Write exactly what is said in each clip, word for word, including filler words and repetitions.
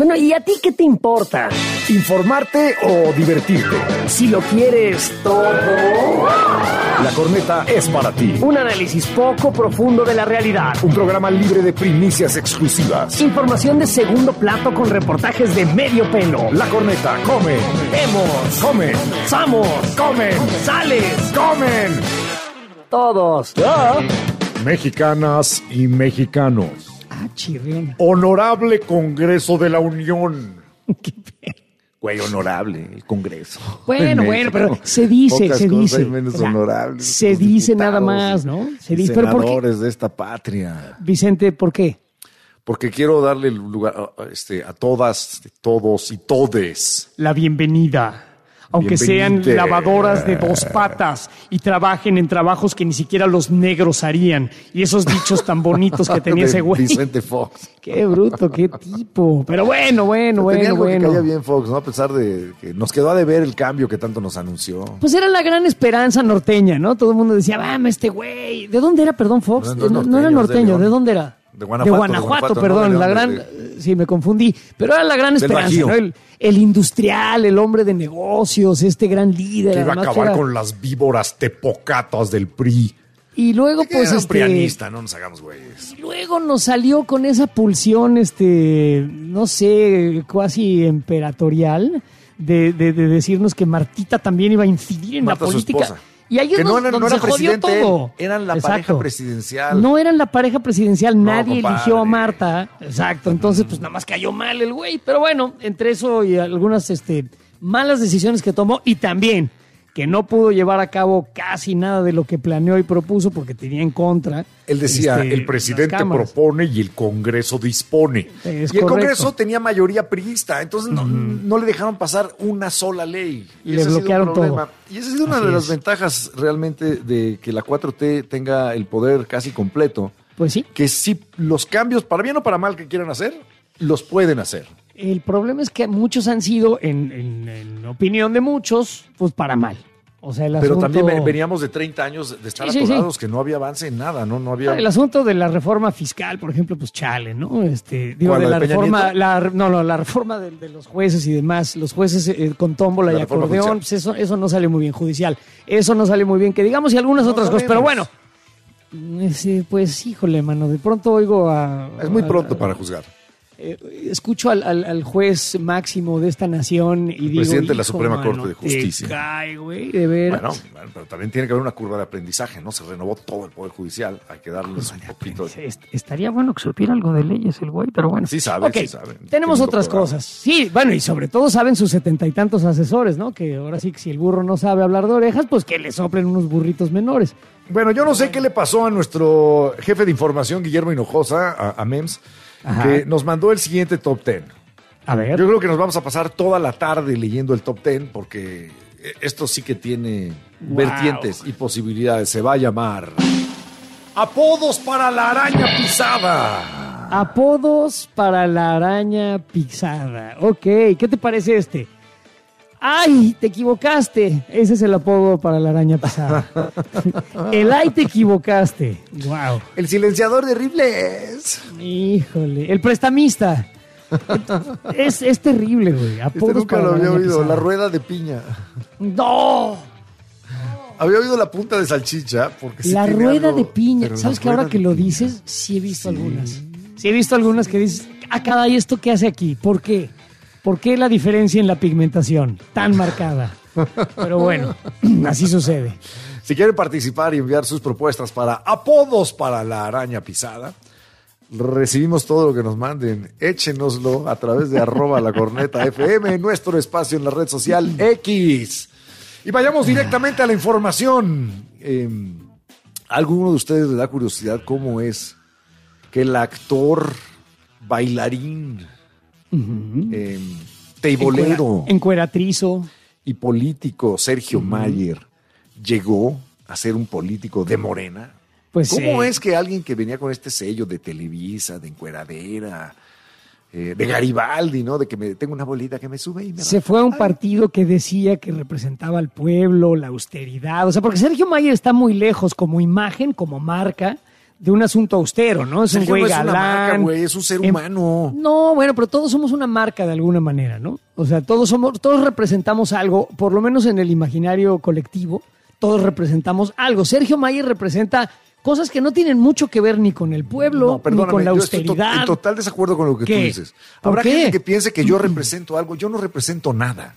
Bueno, ¿y a ti qué te importa? ¿Informarte o divertirte? Si lo quieres todo. La Corneta es para ti. Un análisis poco profundo de la realidad. Un programa libre de primicias exclusivas. Información de segundo plato con reportajes de medio pelo. La Corneta, come. Vemos. Comen. Somos. Comen. Sales. Comen. Todos. ¿Ah? Mexicanas y mexicanos. Ah, chirrión. Honorable Congreso de la Unión. Qué pe- Güey, honorable, el Congreso. Bueno, bueno, pero se dice, Pocas se cosas dice. hay menos O sea, honorables. se Los dice nada diputados más, ¿no? Se y dice, pero ¿por qué? senadores de esta patria. Vicente, ¿por qué? Porque quiero darle lugar a, este, a todas, todos y todes. La bienvenida. Aunque sean Bienvenida. lavadoras de dos patas y trabajen en trabajos que ni siquiera los negros harían. Y esos dichos tan bonitos que tenía De ese güey. Vicente Fox. Qué bruto, qué tipo. Pero bueno, bueno, Tenía bueno, algo que bueno. caía bien Fox, ¿no? A pesar de que nos quedó a deber el cambio que tanto nos anunció. Pues era la gran esperanza norteña, ¿no? Todo el mundo decía, vamos, este güey. ¿De dónde era, perdón, Fox? No, no es No, no era norteño, es de norteño, ¿de León. dónde era? De Guanajuato, De Guanajuato, de Guanajuato, perdón. no, de la León, gran... de- Sí, me confundí. Pero era la gran Del esperanza, Bajío. ¿no? El, el industrial, el hombre de negocios, este gran líder. Que iba a además que acabar era- con las víboras tepocatas del P R I. Y luego, Que pues, era un este... prianista, no nos hagamos güeyes. Luego nos salió con esa pulsión, este, no sé, cuasi emperatorial, de, de, de decirnos que Martita también iba a incidir en Marta, la su política. esposa. Y ahí es Que no donde, era- no donde era se jodió presidente él, todo. eran la Exacto. pareja presidencial. No eran la pareja presidencial, No, nadie compadre. eligió a Marta. Exacto, entonces pues nada más cayó mal el güey. Pero bueno, entre eso y algunas este, malas decisiones que tomó y también que no pudo llevar a cabo casi nada de lo que planeó y propuso porque tenía en contra. Él decía, este, el presidente las cámaras. propone y el Congreso dispone. Es y el correcto. Congreso tenía mayoría priista, entonces no, no le dejaron pasar una sola ley. Y le ese ha sido un bloquearon problema. todo. Y esa ha sido una Así de las es. ventajas realmente de que la cuatro T tenga el poder casi completo. Pues sí. Que si los cambios, para bien o para mal que quieran hacer, los pueden hacer. El problema es que muchos han sido, en, en- en opinión de muchos, pues para mal. O sea, el Pero asunto... también ve- veníamos de treinta años de estar Sí, sí, sí. atorados, que no había avance en nada, ¿no? No había... El asunto de la reforma fiscal, por ejemplo, pues chale, ¿no? Este, digo, ¿Cuál, de la la de Peña reforma, Nieto? la, no, no, la reforma de, de los jueces y demás, los jueces eh, con tómbola La y reforma acordeón, judicial. pues eso, eso no sale muy bien judicial. Eso no sale muy bien, que digamos, y algunas No otras cosas, pero sabemos. bueno. eh, sí, pues, híjole, mano, de pronto oigo a... Es muy a- pronto para juzgar. eh, escucho al, al, al juez máximo de esta nación y digo... presidente de la "Hijo, Suprema mano, Corte de Justicia". Te cae, güey, de veras. Bueno, bueno, pero también tiene que haber una curva de aprendizaje, ¿no? Se renovó todo el Poder Judicial, hay que darles un poquito de... Est- Estaría bueno que supiera algo de leyes el güey, pero bueno. Sí sabe, Ok, sí sabe. Tenemos Tiene otras programa. cosas. Sí, bueno, y sobre todo saben sus setenta y tantos asesores, ¿no? Que ahora sí que si el burro no sabe hablar de orejas, pues que le soplen unos burritos menores. Bueno, yo no sé qué le pasó a nuestro jefe de información, Guillermo Hinojosa, a, a MEMS, Ajá. que nos mandó el siguiente top ten. A ver. Yo creo que nos vamos a pasar toda la tarde leyendo el top ten porque esto sí que tiene Wow. vertientes y posibilidades. Se va a llamar Apodos para la araña pisada. Apodos para la araña pisada. Ok, ¿qué te parece este? ¡Ay, te equivocaste! Ese es el apodo para la araña pisada. El ¡ay, te equivocaste! ¡Wow! El silenciador de rifles. Híjole, el prestamista. Es, es terrible, güey. Este Apodos nunca para lo la había araña oído. pisada. La rueda de piña. ¡No! Había oído la punta de salchicha. Porque sí La tiene rueda algo, de piña. pero la ¿Sabes que ahora rueda que de lo piña. dices, sí he visto Sí. algunas? Sí he visto algunas que dices, ah, caray, ¿esto qué hace aquí? ¿Por qué? ¿Por qué la diferencia en la pigmentación tan marcada? Pero bueno, así sucede. Si quieren participar y enviar sus propuestas para apodos para la araña pisada, recibimos todo lo que nos manden. Échenoslo a través de arroba la corneta F M, nuestro espacio en la red social X. Y vayamos directamente a la información. Eh, ¿a alguno de ustedes le da curiosidad cómo es que el actor, bailarín, eh, teibolero Encuera- Encueratrizo. y político Sergio Mayer llegó a ser un político de Morena? Pues ¿Cómo eh, es que alguien que venía con este sello de Televisa, de encueradera, eh, de Garibaldi, ¿no? De que me tengo una bolita que me sube y me se baja? fue a un Ay, partido que decía que representaba al pueblo, la austeridad? O sea, porque Sergio Mayer está muy lejos como imagen, como marca, de un asunto austero, ¿no? Es Sergio un güey no es una marca, galán. güey, es un ser Em- humano. No, bueno, pero todos somos una marca de alguna manera, ¿no? O sea, todos somos, todos representamos algo, por lo menos en el imaginario colectivo, todos representamos algo. Sergio Mayer representa cosas que no tienen mucho que ver ni con el pueblo, No, ni perdóname, con la yo estoy to- austeridad. en total desacuerdo con lo que ¿Qué? tú dices. ¿Por Habrá qué? gente que piense que yo represento algo. Yo no represento nada.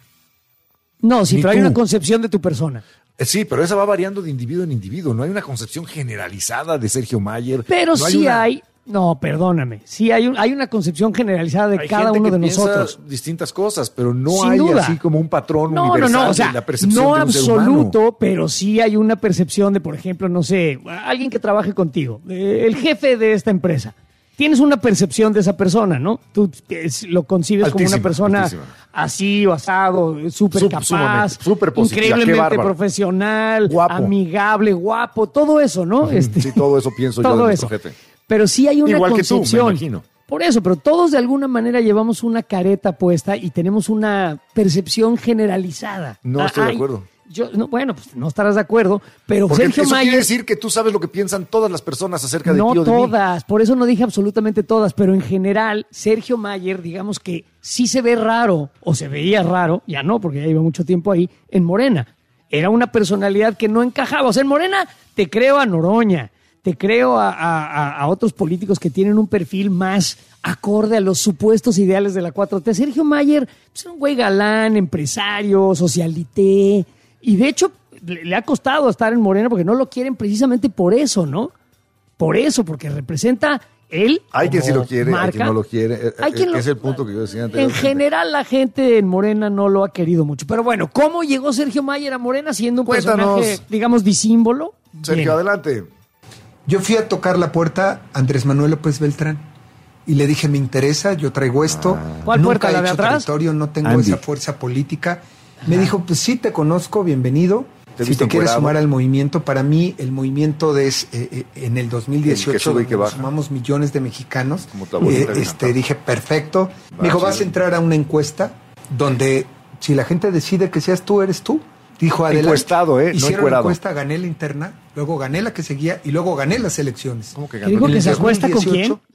No, sí, Ni pero hay tú. una concepción de tu persona. Eh, Sí, pero esa va variando de individuo en individuo. No hay una concepción generalizada de Sergio Mayer. Pero no hay sí una- hay, no, perdóname, sí hay, un- hay una concepción generalizada de Hay cada gente uno que de piensa nosotros. distintas cosas, pero no Sin hay duda. así como un patrón No, no, universal no, o sea, de la percepción no de un ser humano. absoluto, pero sí hay una percepción de, por ejemplo, no sé, alguien que trabaje contigo, eh, el jefe de esta empresa. Tienes una percepción de esa persona, ¿no? Tú eh, lo concibes como Altísima, una persona altísima. así o asado, súper Sup- capaz, sumamente, súper positiva, qué increíblemente bárbaro. profesional, Guapo. amigable, guapo, todo eso, ¿no? Este, Sí, todo eso pienso yo de todo nuestro eso. jefe. Pero sí hay una Igual que tú, me concepción. imagino. Por eso, pero todos de alguna manera llevamos una careta puesta y tenemos una percepción generalizada. No Ah, estoy de ay, acuerdo. Yo, no, bueno, pues no estarás de acuerdo, pero Porque Sergio eso quiere Mayer, decir que tú sabes lo que piensan todas las personas acerca de no ti o de mí. todas, por eso no dije absolutamente todas, pero en general, Sergio Mayer, digamos que sí se ve raro, o se veía raro, ya no, porque ya lleva mucho tiempo ahí, en Morena. Era una personalidad que no encajaba. O sea, en Morena te creo a Noroña, te creo a, a- a otros políticos que tienen un perfil más acorde a los supuestos ideales de la cuatro T. Sergio Mayer pues, era un güey galán, empresario, socialité, y de hecho le, le ha costado estar en Morena porque no lo quieren precisamente por eso, ¿no? Por eso, porque representa él. Hay quien sí como lo quiere, hay marca. quien no lo quiere. Eh, Hay eh, quien lo- es el punto que yo decía En anteriormente. general, la gente en Morena no lo ha querido mucho. Pero bueno, ¿cómo llegó Sergio Mayer a Morena siendo un Cuéntanos. personaje, digamos, disímbolo? Sergio, Bien. adelante. Yo fui a tocar la puerta a Andrés Manuel López Beltrán y le dije, me interesa, yo traigo esto. ¿Cuál Nunca puerta, he la de hecho atrás? territorio, no tengo Andy. esa fuerza política. Me dijo, pues sí, te conozco, bienvenido. Te he Si visto te quieres encuerado. sumar al movimiento, para mí el movimiento de es, eh, eh, en el dos mil dieciocho, El que sube y que donde baja. sumamos millones de mexicanos. Como tu abuelita eh, que este, cantaba. dije, perfecto. Va, Me dijo, vas a chido. entrar a una encuesta donde si la gente decide que seas tú, eres tú. Dijo, adelante. Encuestado, ¿eh? No Hicieron encuerado. encuesta, gané la interna, luego gané la que seguía y luego gané las elecciones. ¿Cómo que ¿Qué dijo En que el se acuesta con dos mil quién? dieciocho,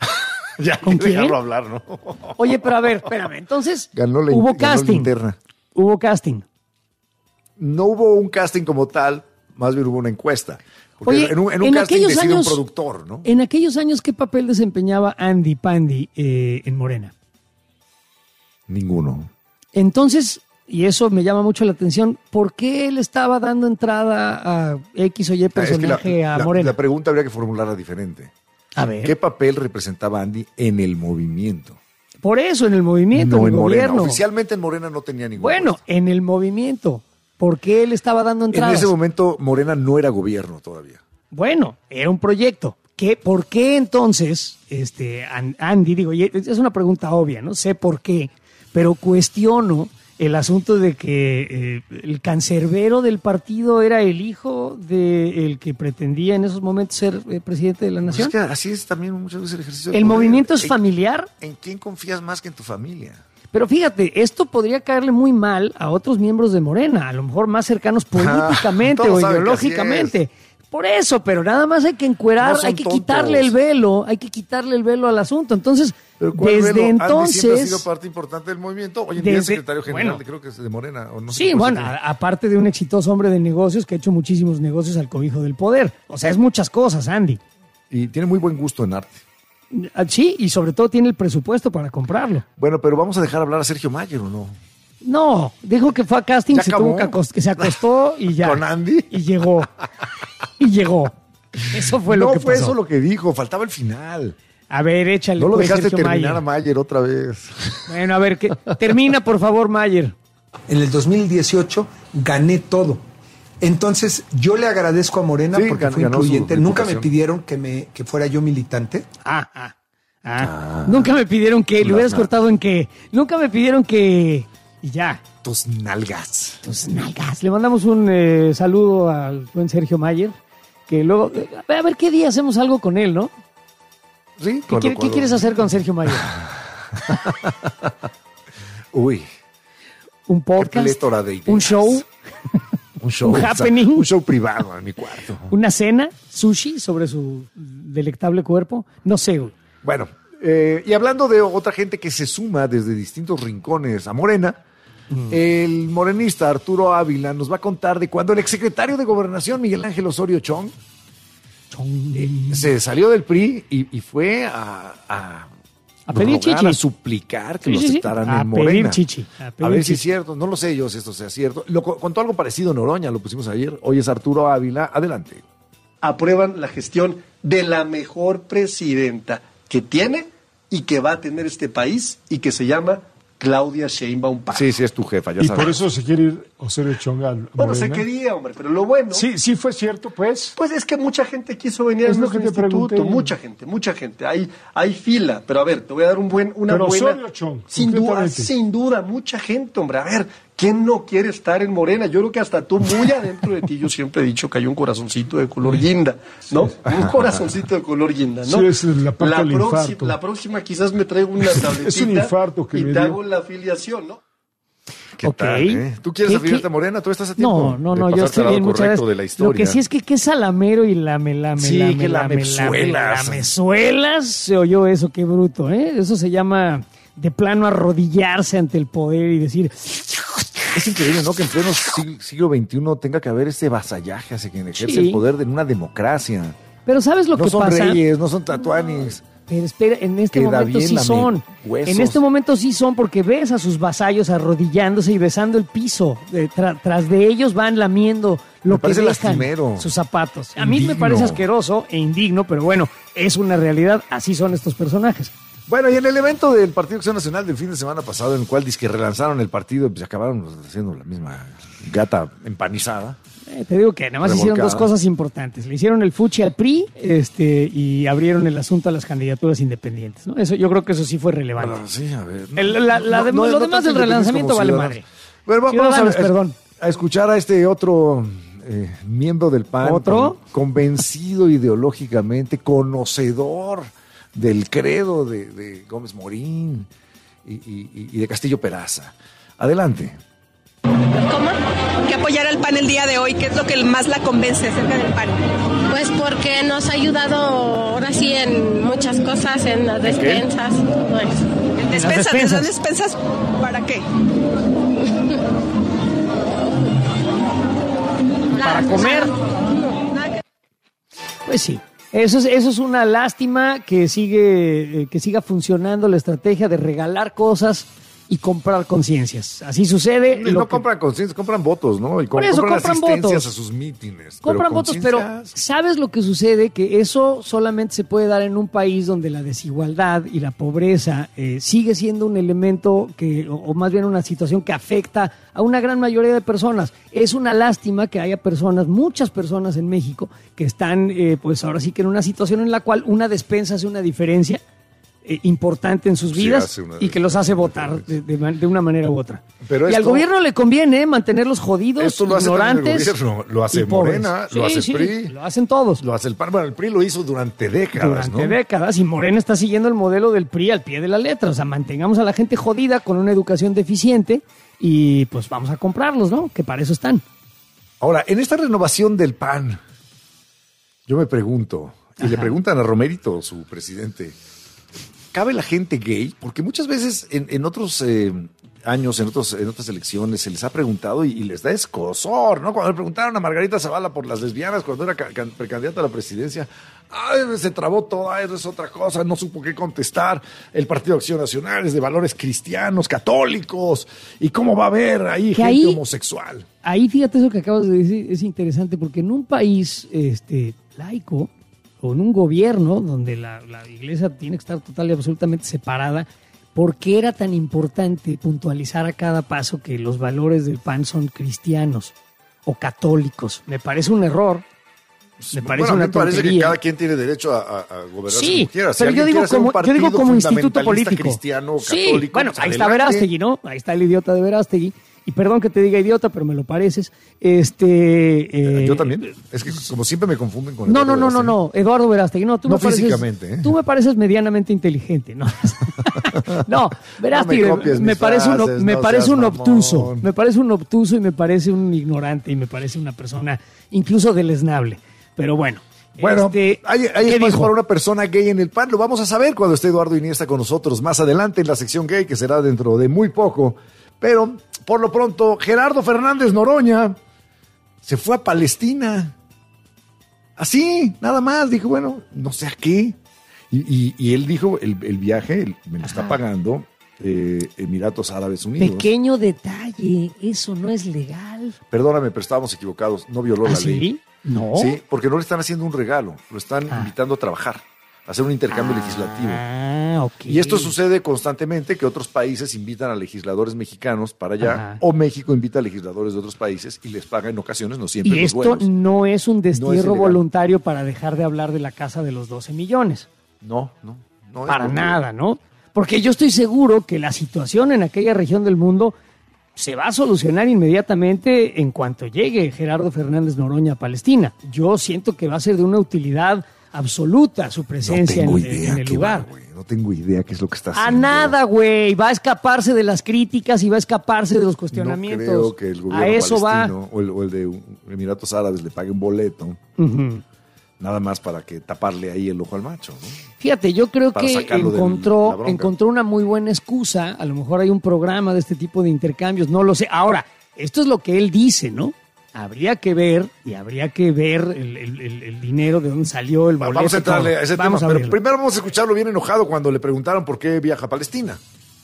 Ya, ¿Con quién? dejarlo hablar, ¿no? Oye, pero a ver, espérame. Entonces, Ganó la, hubo ganó la casting. interna. Hubo casting. No hubo un casting como tal, más bien hubo una encuesta. Porque Oye, en un, en un en casting aquellos decide años- un productor, ¿no? En aquellos años, ¿qué papel desempeñaba Andy Pandy eh, en Morena? Ninguno. Entonces, y eso me llama mucho la atención, ¿por qué él estaba dando entrada a X o Y Ah, es que la, personaje a la- Morena? la pregunta habría que formularla diferente. A ver. ¿Qué papel representaba Andy en el movimiento? Por eso, en el movimiento, No en el en Morena. gobierno. Oficialmente en Morena no tenía ningún Bueno, puesto. en el movimiento. ¿Por qué él estaba dando En entradas? ese momento Morena no era gobierno todavía. Bueno, era un proyecto. ¿Qué, ¿Por qué entonces, este, An- Andy, digo, y es una pregunta obvia, ¿no? Sé por qué, pero cuestiono el asunto de que eh, el cancerbero del partido era el hijo del que pretendía en esos momentos ser eh, presidente de la Pues nación. es que así es también muchas veces el ejercicio. del ¿El poder. movimiento es ¿En- familiar? ¿En quién confías más que en tu familia? Pero fíjate, esto podría caerle muy mal a otros miembros de Morena, a lo mejor más cercanos políticamente todos o saben que así ideológicamente. Por eso, pero nada más hay que encuerar, No son hay que tontos. quitarle el velo, hay que quitarle el velo al asunto. Entonces, Pero ¿cuál desde velo? Andy siempre ha entonces, sido parte importante del movimiento. Hoy en día es Desde- secretario general, bueno. creo que es de Morena. O no sé sí, qué bueno, puesto a- aparte de un exitoso hombre de negocios que ha hecho muchísimos negocios al cobijo del poder. O sea, es muchas cosas, Andy. tiene. Y tiene muy buen gusto en arte. Ah, Sí, y sobre todo tiene el presupuesto para comprarlo. Bueno, pero vamos a dejar hablar a Sergio Mayer, ¿o no? No, dijo que fue a casting, ¿Ya se acabó? tuvo que, acost- que se acostó y ya. ¿Con Andy? Y llegó. Y llegó. Eso fue lo no que fue pasó. eso lo que dijo, faltaba el final. A ver, échale. No lo pues, dejaste Sergio terminar Mayer. a Mayer otra vez. Bueno, a ver, ¿qué? Termina, por favor, Mayer. en el dos mil dieciocho gané todo. Entonces, yo le agradezco a Morena Sí, porque gan- fue ganó su incluyente. Nunca me reputación. pidieron que, me, que fuera yo militante. Ah, ah, ah. Nunca me pidieron que, le Las hubieras nalgas. cortado en que. Nunca me pidieron que. Y ya. Tus nalgas. Tus nalgas. Le mandamos un eh, saludo al buen Sergio Mayer. Que luego. eh, a ver qué día hacemos algo con él, ¿no? ¿Sí? ¿Qué, quiere- qué quieres hacer con Sergio Mayer? Uy, ¿Un qué podcast? plétora de ideas. ¿Un show? Un show. un happening. Un show privado en mi cuarto. ¿Una cena? ¿Sushi sobre su del delectable cuerpo. No sé, güey. Bueno, eh, y hablando de otra gente que se suma desde distintos rincones a Morena, mm. el morenista Arturo Ávila nos va a contar de cuando el exsecretario de Gobernación, Miguel Ángel Osorio Chong, Chong. Eh, se salió del P R I y, y fue a... a A pedir rogar, chichi. a suplicar que Sí, lo sí, sí. aceptaran A en pedir Morena. chichi, a pedir A ver si chichi. es cierto. No lo sé yo si esto sea cierto. Lo co- contó algo parecido Noroña, lo pusimos ayer. Hoy es Arturo Ávila. Adelante. Aprueban la gestión de la mejor presidenta que tiene y que va a tener este país y que se llama Claudia Sheinbaum Pardo. Sí, sí, es tu jefa, ya Y sabes. por eso se quiere ir Osorio Chong al Bueno, se Morena. quería, hombre, pero lo bueno... Sí, sí fue cierto, pues. Pues es que mucha gente quiso venir Es a lo nuestro que te instituto, pregunté. mucha gente, mucha gente. Hay, hay fila, pero a ver, te voy a dar un buen, una Pero buena... Osorio Chong, sin duda, concretamente. sin duda, mucha gente, hombre. A ver, ¿quién no quiere estar en Morena? Yo creo que hasta tú, muy adentro de ti, yo siempre he dicho que hay un corazoncito de color guinda, ¿no? Un corazoncito de color guinda, ¿no? Sí, es la parte del próxima, infarto. la próxima quizás me traigo una tabletita Es un infarto que y me te dio. hago la afiliación, ¿no? ¿Qué Ok. tal, eh? ¿Tú quieres ¿Qué- afiliarte qué? a Morena? ¿Tú estás a tiempo? No, no, de no, yo pasarte estoy al lado bien, muchas correcto gracias. de la historia. Lo que sí es que qué salamero y lame, lame, Sí, lame, que lame, lamezuelas. lame, lamezuelas. Se oyó eso, qué bruto, ¿eh? Eso se llama de plano arrodillarse ante el poder y decir, Es increíble, ¿no? Que en pleno sig- siglo veintiuno tenga que haber ese vasallaje hacia quien ejerce Sí. el poder de una democracia. pero ¿sabes lo No que son pasa? reyes, no son tatuanis. Pero espera, en este Queda momento bien sí lame son. huesos. En este momento sí son porque ves a sus vasallos arrodillándose y besando el piso. De- tra- tras de ellos van lamiendo lo Me que parece dejan, lastimero. sus zapatos. A mí me Indigno. parece asqueroso e indigno, pero bueno, es una realidad. Así son estos personajes. Bueno, y en el evento del Partido Acción Nacional del fin de semana pasado, en el cual dizque relanzaron el partido, pues acabaron haciendo la misma gata empanizada. Eh, te digo que nada más hicieron Revolcada. dos cosas importantes. Le hicieron el fuchi al P R I este, y abrieron el asunto a las candidaturas independientes, ¿no? Eso, yo creo que eso sí fue relevante. Bueno, sí, a ver. El- la- la dem- lo demás del tanto relanzamiento como vale ciudadanos. madre. Bueno, va- vamos a, Ciudadanos, a- perdón. a escuchar a este otro eh, miembro del P A N. ¿Otro? con- convencido ideológicamente, conocedor del credo de, de Gómez Morín y, y- y de Castillo Peraza. Adelante. ¿Cómo? Que apoyar al P A N el día de hoy, ¿qué es lo que más la convence acerca del P A N? Pues porque nos ha ayudado ahora sí en muchas cosas, en las despensas, todo eso. Despensas, ¿de despensas. dónde despensas? ¿Para qué? Para comer. Nada que- Pues sí. Eso es, eso es una lástima que sigue, eh, que siga funcionando la estrategia de regalar cosas y comprar conciencias. Así sucede. No, lo que- compran conciencias, compran votos, ¿no? Y Por com- eso, compran compran asistencias votos. a sus mítines. Compran votos, pero conciencias- ¿sabes lo que sucede? Que eso solamente se puede dar en un país donde la desigualdad y la pobreza eh, sigue siendo un elemento que, o, o más bien una situación que afecta a una gran mayoría de personas. Es una lástima que haya personas, muchas personas en México, que están, eh, pues ahora sí que en una situación en la cual una despensa hace una diferencia eh, importante en sus Sí, vidas hace una y que los hace votar diferencia. de, de man- de una manera u otra. Pero y al esto- gobierno le conviene mantenerlos jodidos, Esto lo hace también el ignorantes. gobierno, lo hace y pobres. Morena, lo Sí, hace el sí, P R I. lo hacen todos. Lo hace el P A N. Bueno, el P R I lo hizo durante décadas, Durante ¿no? décadas, y Morena está siguiendo el modelo del P R I al pie de la letra. O sea, mantengamos a la gente jodida con una educación deficiente y pues vamos a comprarlos, ¿no? Que para eso están. Ahora, en esta renovación del P A N, yo me pregunto, y le preguntan a Romerito, su presidente, ¿cabe la gente gay? Porque muchas veces en, en otros eh, años, en, otros, en otras elecciones, se les ha preguntado y, y les da escozor, ¿no? Cuando le preguntaron a Margarita Zavala por las lesbianas cuando era ca- can- precandidata a la presidencia, ay, se trabó todo, ay, eso es otra cosa, no supo qué contestar. El Partido Acción Nacional es de valores cristianos, católicos, y cómo va a haber ahí Que gente ahí- homosexual. Ahí fíjate eso que acabas de decir, es interesante porque en un país este, laico o en un gobierno donde la, la iglesia tiene que estar total y absolutamente separada, ¿por qué era tan importante puntualizar a cada paso que los valores del P A N son cristianos o católicos? Me parece un error. Me parece Bueno, a mí una me parece que tontería. cada quien tiene derecho a, a, a gobernar Sí, como quiera. Si pero alguien yo digo quiere hacer como, un yo digo partido como instituto fundamentalista político. cristiano, Sí, católico, bueno, pues ahí está adelante. Verástegui, ¿no? Ahí está el idiota de Verástegui. Y perdón que te diga idiota, pero me lo pareces. Este, eh, Yo también. Es que como siempre me confunden con No, Eduardo no, no, no, Verástegui. no, Eduardo Verástegui. No, tú No me pareces, físicamente, ¿eh? Tú me pareces medianamente inteligente, ¿no? no, Verástegui, No me copies me mis parece un, frases, me no parece seas un obtuso. mamón. Me parece un obtuso y me parece un ignorante y me parece una persona incluso deleznable. Pero bueno. Bueno, Este, hay, hay ¿qué espacio dijo? para una persona gay en el P A N. Lo vamos a saber cuando esté Eduardo Iniesta con nosotros más adelante en la sección gay, que será dentro de muy poco. Pero, por lo pronto, Gerardo Fernández Noroña se fue a Palestina. Así, nada más. Dijo, bueno, no sé a qué. Y, y, y él dijo, el, el viaje el- me lo está pagando eh, Emiratos Árabes Unidos. Pequeño detalle, eso no es legal. Perdóname, pero estábamos equivocados. No violó ¿Ah, la ley. sí? No. Sí, porque no le están haciendo un regalo, lo están Ah. invitando a trabajar, a hacer un intercambio legislativo. Ah, ok. Y esto sucede constantemente, que otros países invitan a legisladores mexicanos para allá, Ajá. o México invita a legisladores de otros países y les paga en ocasiones, no siempre, Y los esto vuelos. no es un No es destierro ilegal. voluntario para dejar de hablar de la casa de los doce millones. No, no, no. es Para porque- nada, ¿no? Porque yo estoy seguro que la situación en aquella región del mundo se va a solucionar inmediatamente en cuanto llegue Gerardo Fernández Noroña a Palestina. Yo siento que va a ser de una utilidad absoluta su No presencia tengo en, idea en el qué lugar. va, güey. No tengo idea qué es lo que está A haciendo. nada, güey. Va a escaparse de las críticas y va a escaparse de los No cuestionamientos. creo que el gobierno a eso palestino o el, o el de Emiratos Árabes le pague un boleto, va. Ujú. nada más para que taparle ahí el ojo al macho, ¿no? Fíjate, yo creo Para que sacarlo de la encontró, bronca. encontró una muy buena excusa. A lo mejor hay un programa de este tipo de intercambios, no lo sé. Ahora, esto es lo que él dice, ¿no? Habría que ver y habría que ver el, el- el- el dinero de dónde salió el boleto. Vamos a entrarle todo. a ese Vamos tema, a pero verlo. primero vamos a escucharlo bien enojado cuando le preguntaron por qué viaja a Palestina.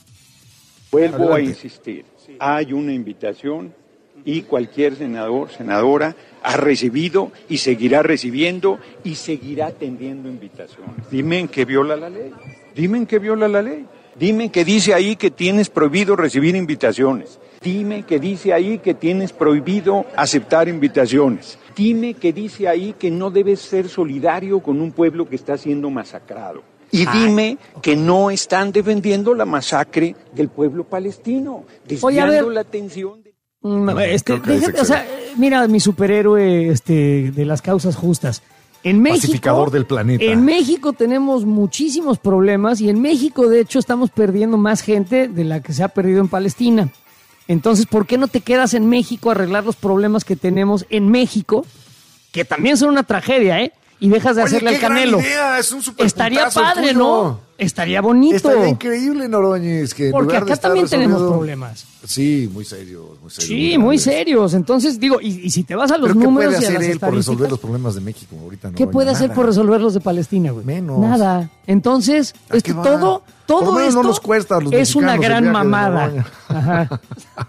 Vuelvo Adelante. a insistir, hay una invitación y cualquier senador, senadora ha recibido y seguirá recibiendo y seguirá atendiendo invitaciones. Dime en qué viola la ley, dime en qué viola la ley, dime que dice ahí que tienes prohibido recibir invitaciones, dime que dice ahí que tienes prohibido aceptar invitaciones, dime que dice ahí que no debes ser solidario con un pueblo que está siendo masacrado. Y dime que no están defendiendo la masacre del pueblo palestino, Oye, a ver. desviando la atención de... Mm, este, creo que ahí se déjate, o sea, eh, mira, mi superhéroe este, de las causas justas. En México, Pacificador del planeta. En México tenemos muchísimos problemas y en México, de hecho, estamos perdiendo más gente de la que se ha perdido en Palestina. Entonces, ¿por qué no te quedas en México a arreglar los problemas que tenemos en México? Que también son una tragedia, ¿eh? Y dejas de Oye, hacerle qué al Canelo. gran idea, es un superpuntazo Estaría el padre, tuyo. ¿no? Estaría bonito. Estaría increíble, Noroñez. Que en Porque lugar de acá estar también tenemos resolviendo- problemas. Sí, muy serios, muy serios. Sí, muy grandes. serios. Entonces, digo, y, y si te vas a los ¿Pero qué números puede y a hacer las él por resolver estadísticas, los problemas de México ahorita? ¿qué Noroña? puede hacer Nada. por resolver los de Palestina, güey? Menos. Nada. Entonces, ¿A esto, qué va? todo, todo Por lo menos esto no nos cuesta a los es una mexicanos el gran viaje de mamada. Noroña. Ajá.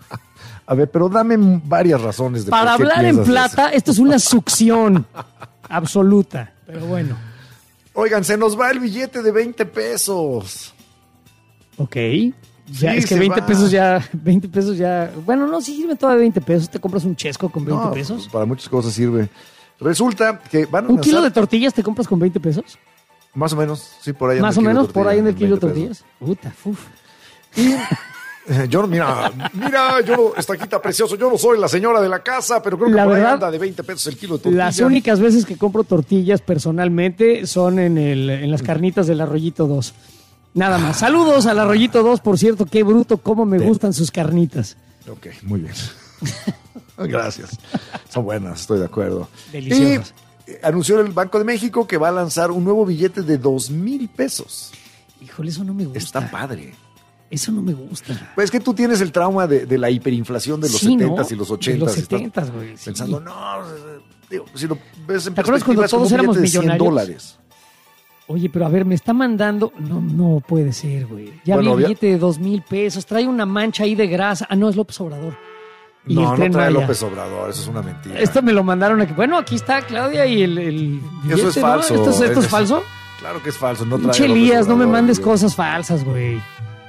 A ver, pero dame varias razones de Para por qué hablar en piensas plata, eso. esto es una succión absoluta. Pero bueno, Oigan, se nos va el billete de veinte pesos. ok. Ya, Sí, es que se veinte va. pesos ya, veinte pesos ya. Bueno, no, sí sirve todavía veinte pesos. ¿Te compras un chesco con veinte No, pesos? para muchas cosas sirve. Resulta que van a ¿Un kilo de lanzar- tortillas te compras con veinte pesos? Más o menos, sí, por ahí. anda Más el o kilo de menos, por tortilla, ahí en el kilo de veinte pesos. tortillas. Puta, uf. Eh, Yo, mira, mira, yo no, estaquita precioso, yo no soy la señora de la casa, pero creo que La por ahí verdad, anda de veinte pesos el kilo de tortilla. Las únicas veces que compro tortillas personalmente son en, el, en las carnitas del Arroyito dos. Nada más. Saludos al Arroyito dos, por cierto, qué bruto, cómo me gustan sus carnitas. Ok, muy bien. Gracias. Son buenas, estoy de acuerdo. Deliciosas. Y eh, anunció el Banco de México que va a lanzar un nuevo billete de dos mil pesos. Híjole, eso no me gusta. Está padre. Eso no me gusta. Pues es que tú tienes el trauma de, de la hiperinflación de los Sí, ¿no? setentas y los De ochentas. los y estás setentas, güey. sí. Pensando, no, eh, digo, si lo ves en ¿Te acuerdas cuando perspectiva, es como todos un éramos billete de cien millonarios? dólares. Oye, pero a ver, me está mandando. No, no puede ser, güey. Ya Bueno, vi el había- billete de dos mil pesos. Trae una mancha ahí de grasa. Ah, no, es López Obrador. Y No, el no Tren trae Maya. López Obrador, eso es una mentira. Esto me lo mandaron aquí. Bueno, aquí está Claudia y el, el billete, Eso es ¿no? falso. ¿Esto, es- esto es Es- falso? Claro que es falso, no trae Pinche López Elías, no me Obrador, mandes güey. cosas falsas, güey.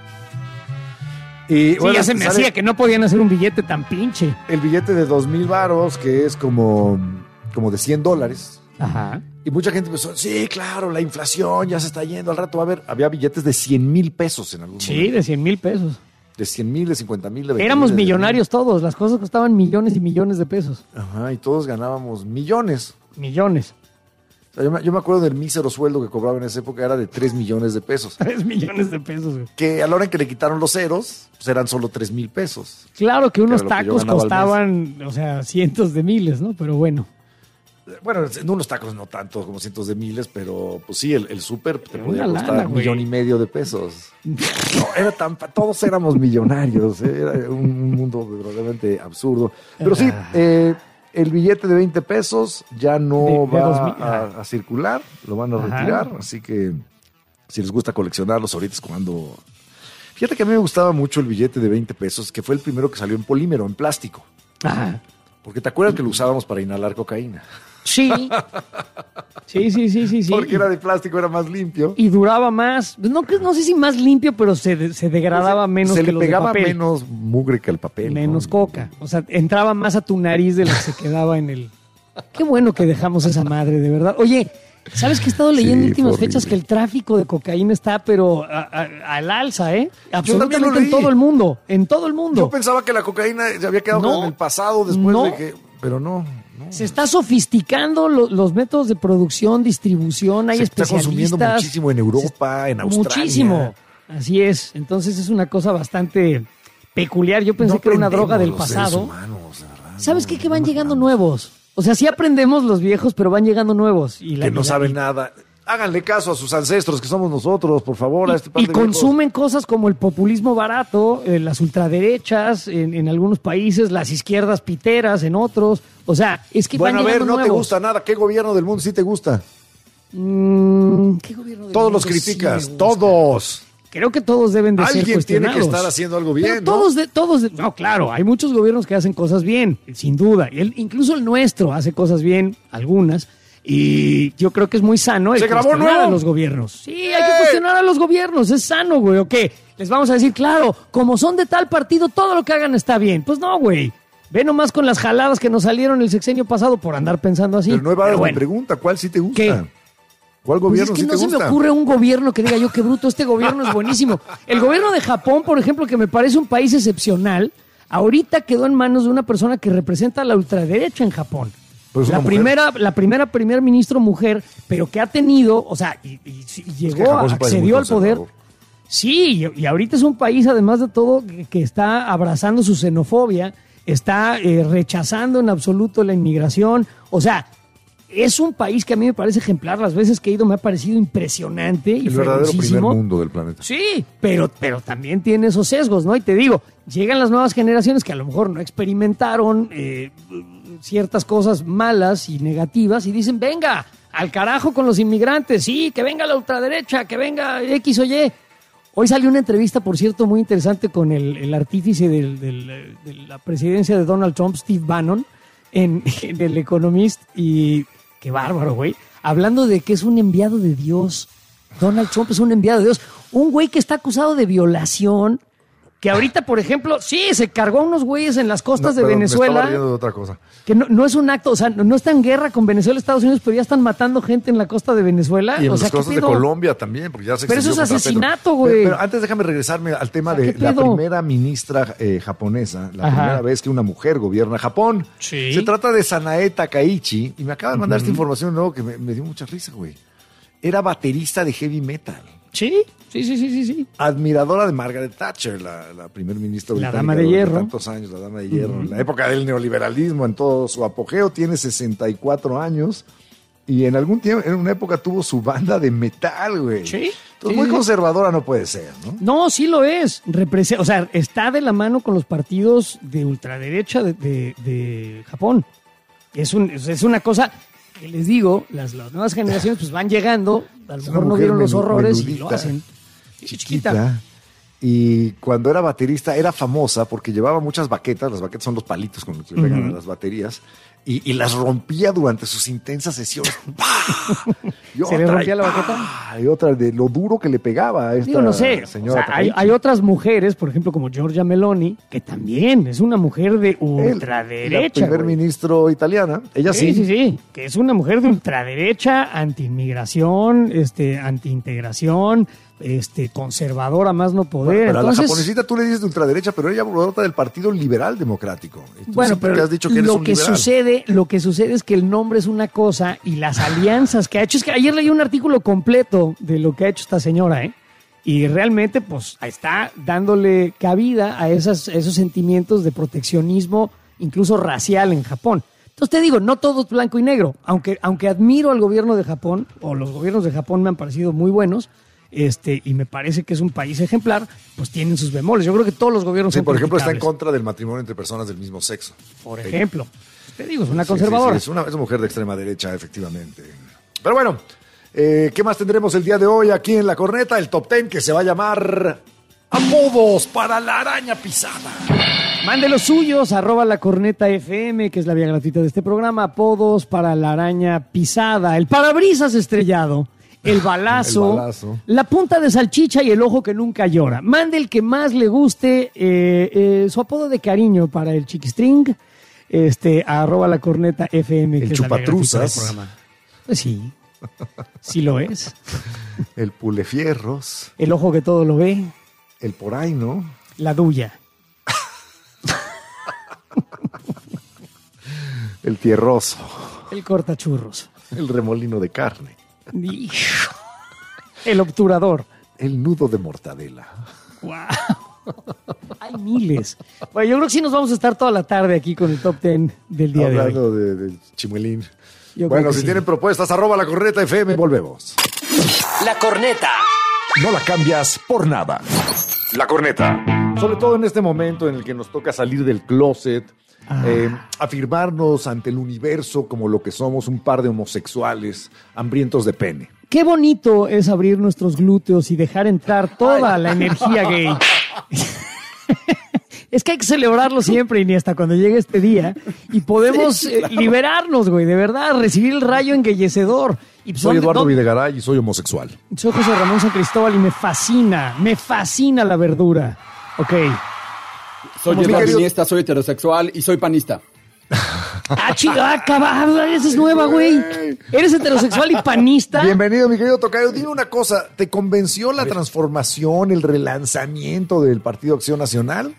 Y Sí, bueno, ya se me sale hacía que no podían hacer un billete tan pinche. el billete de dos mil varos, que es como, como de cien dólares. Ajá. Y mucha gente pensó, sí, claro, la inflación ya se está yendo, al rato va a haber, había billetes de cien mil pesos en algún Sí, momento. de cien mil pesos. De cien mil, de cincuenta mil, de veinte Éramos mil, de millonarios todos. Las cosas costaban millones y millones de pesos. Ajá, y todos ganábamos millones. Millones. O sea, yo, me, yo me acuerdo del mísero sueldo que cobraba en esa época, era de tres millones de pesos. Tres millones de pesos, güey. Que a la hora en que le quitaron los ceros, pues eran solo tres mil pesos. Claro que unos Que era lo que yo tacos ganaba al costaban, o sea, cientos de miles, ¿no? Pero bueno. Bueno, en unos tacos no tanto, como cientos de miles, pero pues sí, el, el súper te Pero podía una costar lana, un güey. millón y medio de pesos. No, era tan, todos éramos millonarios, ¿eh? Era un mundo verdaderamente absurdo. Pero sí, eh, el billete de veinte pesos ya no De- de va dos mil, a, ajá. a circular, lo van a Ajá. retirar, así que si les gusta coleccionarlos, ahorita es cuando... Fíjate que a mí me gustaba mucho el billete de veinte pesos, que fue el primero que salió en polímero, en plástico. Ajá. Porque te acuerdas que lo usábamos para inhalar cocaína. Sí. Sí, sí, sí, sí, sí. Porque era de plástico, era más limpio. Y duraba más. No, que- no sé si más limpio, pero se, de- se degradaba menos Se que le los de pegaba papel. menos mugre que al papel. Menos ¿no? coca. O sea, entraba más a tu nariz de lo que se quedaba en el... Qué bueno que dejamos esa madre, de verdad. Oye, ¿sabes que he estado leyendo Sí, últimas fue fechas horrible. que el tráfico de cocaína está, pero a- a- al alza, ¿eh? también lo Absolutamente en leí. todo el mundo. En todo el mundo. Yo pensaba que la cocaína se había quedado No. en el pasado después No. de que... Pero no, no. Se está sofisticando lo- los métodos de producción, distribución, hay Se está especialistas. consumiendo muchísimo en Europa, en Australia. Muchísimo. Así es. Entonces es una cosa bastante peculiar. Yo pensé No que era una droga del aprendemos los seres pasado. humanos, la verdad, ¿Sabes no, qué? Que no van nos llegando vamos. nuevos. O sea, sí aprendemos los viejos, pero van llegando nuevos. Y la- Que no y la- saben nada. Háganle caso a sus ancestros, que somos nosotros, por favor, a este par Y de viejos. consumen cosas como el populismo barato, eh, las ultraderechas en, en algunos países, las izquierdas piteras en otros. O sea, es que Bueno, a van ver, llegando no te nuevos. gusta nada. ¿Qué gobierno del mundo sí te gusta? Mm, ¿qué gobierno del Todos los mundo sí criticas, me gusta? todos. Creo que todos deben de ser Alguien tiene que cuestionados. estar haciendo algo bien, Pero ¿no? todos, de, todos, de- no, claro, hay muchos gobiernos que hacen cosas bien, sin duda. Y el- incluso el nuestro hace cosas bien, algunas. Y yo creo que es muy sano el ¿Se grabó cuestionar nuevo? a los gobiernos. Sí, hay que ¡Eh! cuestionar a los gobiernos, es sano, güey. ¿O qué? Les vamos a decir, claro, como son de tal partido, todo lo que hagan está bien. Pues no, güey. Ve nomás con las jaladas que nos salieron el sexenio pasado por andar pensando así. Pero no evadas Pero mi bueno. pregunta. ¿Cuál sí te gusta? ¿Qué? ¿Cuál Pues gobierno es que sí no te se gusta? me ocurre un gobierno que diga yo, qué bruto, este gobierno es buenísimo. El gobierno de Japón, por ejemplo, que me parece un país excepcional, ahorita quedó en manos de una persona que representa a la ultraderecha en Japón. Pero es la una mujer. primera, la primera primer ministro mujer, pero que ha tenido, o sea, y, y- y llegó, Japón es un país muy accedió al poder. conservador. Sí, y, y ahorita es un país, además de todo, que, que está abrazando su xenofobia, está eh, rechazando en absoluto la inmigración. O sea, es un país que a mí me parece ejemplar. Las veces que he ido me ha parecido impresionante y El verdadero primer fregoncísimo. mundo del planeta. Sí, pero, pero también tiene esos sesgos, ¿no? Y te digo, llegan las nuevas generaciones que a lo mejor no experimentaron eh, ciertas cosas malas y negativas y dicen, venga, al carajo con los inmigrantes, sí, que venga la ultraderecha, que venga X o Y. Hoy salió una entrevista, por cierto, muy interesante con el, el artífice del- del- de la presidencia de Donald Trump, Steve Bannon, en, en El Economist, y qué bárbaro, güey, hablando de que es un enviado de Dios. Donald Trump es un enviado de Dios. Un güey que está acusado de violación, que ahorita, por ejemplo, sí, se cargó a unos güeyes en las costas No, de perdón, me estaba Venezuela, riendo de otra cosa. que no, no es un acto, o sea, no, no está en guerra con Venezuela, Estados Unidos, pero ya están matando gente en la costa de Venezuela. Y en o sea, las ¿qué costas de pedo? Colombia también, porque ya se Pero eso extendió es contra Petro. asesinato, güey. Pero, pero antes déjame regresarme al tema O sea, de ¿qué la pedo? primera ministra eh, japonesa, la Ajá. primera vez que una mujer gobierna Japón. Sí. Se trata de Sanae Takaichi, y me acaba de mandar esta información nueva que me, me dio mucha risa, güey. Era baterista de heavy metal. Sí, sí, sí, sí, sí, sí. Admiradora de Margaret Thatcher, la, la primer ministra La británica dama de durante hierro. tantos años, la dama de hierro. En la época del neoliberalismo, en todo su apogeo, tiene sesenta y cuatro años. Y en algún tiempo, en una época tuvo su banda de metal, güey. Sí, Entonces, sí, muy sí. conservadora no puede ser, ¿no? No, sí lo es. Represe- o sea, está de la mano con los partidos de ultraderecha de, de- de Japón. Es, un, es es una cosa que les digo, las, las nuevas generaciones pues van llegando, a lo Es mejor una no mujer vieron los menu- horrores y menudita, lo hacen. Sí, Chiquita. Y cuando era baterista era famosa porque llevaba muchas baquetas. Las baquetas son los palitos con los que le pegan a las baterías. Y, y las rompía durante sus intensas sesiones. ¡Pah! Y ¿Se le otra, rompía y la ¡pah! baqueta? Y otra de lo duro que le pegaba a esta Digo, no sé, o señora. sea, hay, Takaichi. hay otras mujeres, por ejemplo, como Giorgia Meloni, que también es una mujer de Él, ultraderecha. La primer güey. ministro italiana. Ella sí. Sí, sí, sí, que es una mujer de ultraderecha, antiinmigración, este, antiintegración, este, conservadora más no poder. Bueno, pero Entonces, a la japonesita tú le dices de ultraderecha, pero ella brota del Partido Liberal Democrático. Y tú bueno, siempre pero te has dicho que eres lo un que liberal. sucede, lo que sucede es que el nombre es una cosa y las alianzas que ha hecho, es que ayer leí un artículo completo de lo que ha hecho esta señora, ¿eh? Y realmente, pues, está dándole cabida a esas, a esos sentimientos de proteccionismo, incluso racial en Japón. Entonces te digo, no todo es blanco y negro, aunque, aunque admiro al gobierno de Japón, o los gobiernos de Japón me han parecido muy buenos, este, y me parece que es un país ejemplar, pues tienen sus bemoles. Yo creo que todos los gobiernos Sí, son por ejemplo, está en criticables. contra del matrimonio entre personas del mismo sexo. Por Ella. ejemplo, te digo, es una Sí, conservadora. sí, sí, es, una, es una mujer de extrema derecha, efectivamente. Pero bueno, eh, ¿qué más tendremos el día de hoy aquí en La Corneta? El Top Ten que se va a llamar Apodos para la Araña Pisada. Mande los suyos, arroba la corneta F M, que es la vía gratuita de este programa. Apodos para la araña pisada, el parabrisas estrellado, el balazo, El balazo. la punta de salchicha y el ojo que nunca llora. Mande el que más le guste, eh, eh, su apodo de cariño para el chiquistring, este, arroba la corneta F M, El que es la vía gratuita del chupatruzas. programa. Pues sí, sí lo es. El Pulefierros. El ojo que todo lo ve, El por ahí, ¿no? la duya. El Tierroso. El cortachurros. El Remolino de Carne. Hijo. El obturador. El Nudo de Mortadela. ¡Wow! Hay miles. Bueno, yo creo que sí nos vamos a estar toda la tarde aquí con el top ten del día de hoy. Hablando de, de Chimuelín. Yo creo Bueno, que si sí. tienen propuestas, arroba la corneta F M, volvemos. La Corneta. No la cambias por nada. La corneta. Sobre todo en este momento en el que nos toca salir del closet, Ah. eh, afirmarnos ante el universo como lo que somos, un par de homosexuales hambrientos de pene. Qué bonito es abrir nuestros glúteos y dejar entrar toda la energía gay. Es que hay que celebrarlo siempre, y hasta cuando llegue este día, y podemos Sí, eh, claro. liberarnos, güey, de verdad, recibir el rayo enguellecedor. Y Soy son- Eduardo ¿dó- Videgaray y soy homosexual. Soy José Ramón San Cristóbal y me fascina, me fascina la verdura. Ok. Soy Como mi Eduardo querido- Iniesta, soy heterosexual y soy panista. Ah, chica, acabada, esa es nueva, güey. ¿Eres heterosexual y panista? Bienvenido, mi querido Tocayo. Dime una cosa, ¿te convenció la transformación, el relanzamiento del Partido Acción Nacional?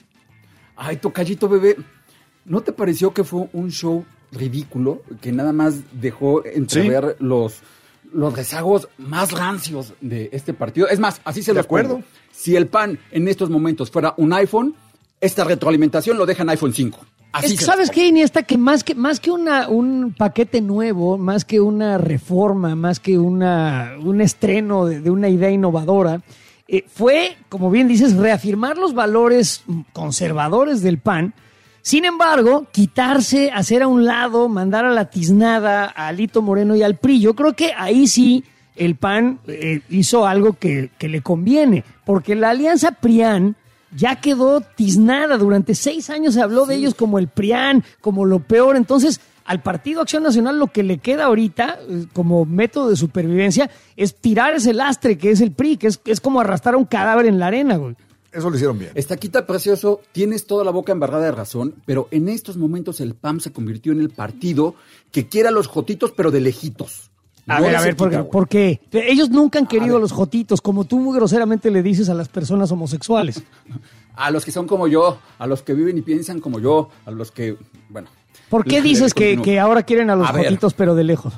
Ay, Tocayito, bebé, ¿no te pareció que fue un show ridículo que nada más dejó entrever los, los rezagos más rancios de este partido? Es más, así se De los acuerdo. pongo. Si el P A N en estos momentos fuera un iPhone, esta retroalimentación lo deja en iPhone cinco. Así Es que, se ¿sabes los qué, Iniesta? Que más que, más que una, un paquete nuevo, más que una reforma, más que una, un estreno de, de una idea innovadora, eh, fue, como bien dices, reafirmar los valores conservadores del P A N. Sin embargo, quitarse, hacer a un lado, mandar a la tiznada a Alito Moreno y al P R I. Yo creo que ahí sí el P A N eh, hizo algo que, que le conviene, porque la alianza P R I A N ya quedó tiznada. Durante seis años se habló de ellos como el P R I A N, como lo peor. Entonces, al Partido Acción Nacional lo que le queda ahorita, eh, como método de supervivencia, es tirar ese lastre que es el P R I, que es, es como arrastrar un cadáver en la arena, güey. Eso lo hicieron bien. Estaquita Precioso, tienes toda la boca embarrada de razón, pero en estos momentos el P A M se convirtió en el partido que quiere a los jotitos, pero de lejitos. A No ver, de a ver, ¿por qué? cerquita, güey. ¿por qué? Ellos nunca han querido a los jotitos, como tú muy groseramente le dices a las personas homosexuales. A los que son como yo, a los que viven y piensan como yo, a los que, bueno. ¿Por qué le- le dices que, continúo. que ahora quieren a los A ver. jotitos, pero de lejos?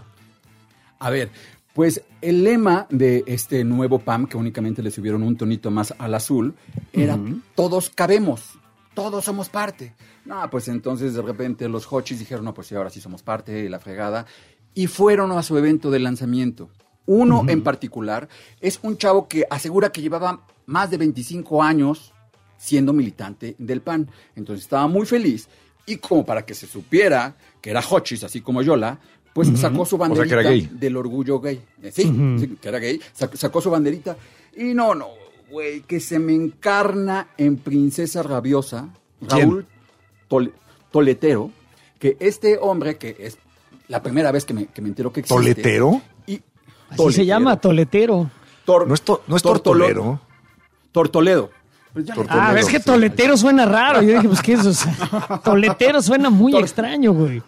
A ver, pues el lema de este nuevo P A M, que únicamente le subieron un tonito más al azul, era todos cabemos, todos somos parte. No, pues entonces de repente los hochis dijeron, no, pues sí, ahora sí somos parte, la fregada, y fueron a su evento de lanzamiento. Uno en particular es un chavo que asegura que llevaba más de veinticinco años siendo militante del P A N. Entonces estaba muy feliz y como para que se supiera que era hochis, así como Yola, pues sacó su O sea, que banderita era gay. del orgullo gay. Eh, Sí, Ujú. sí, que era gay. Sac- sacó su banderita. Y no, no, güey, que se me encarna en Princesa Rabiosa, ¿Quién? Raúl Tol- Toletero, que este hombre, que es la primera vez que me, que me entero que existe. ¿Toletero? Y Así se Toletero. llama, toletero. Tor- ¿No es, to- no es Tortolo- tortolero? Tortoledo. Pues ya le- Tortoledo. Ah, ves que sí. toletero suena raro. Yo dije, pues, ¿qué es eso? Toletero suena muy Tor- extraño, güey.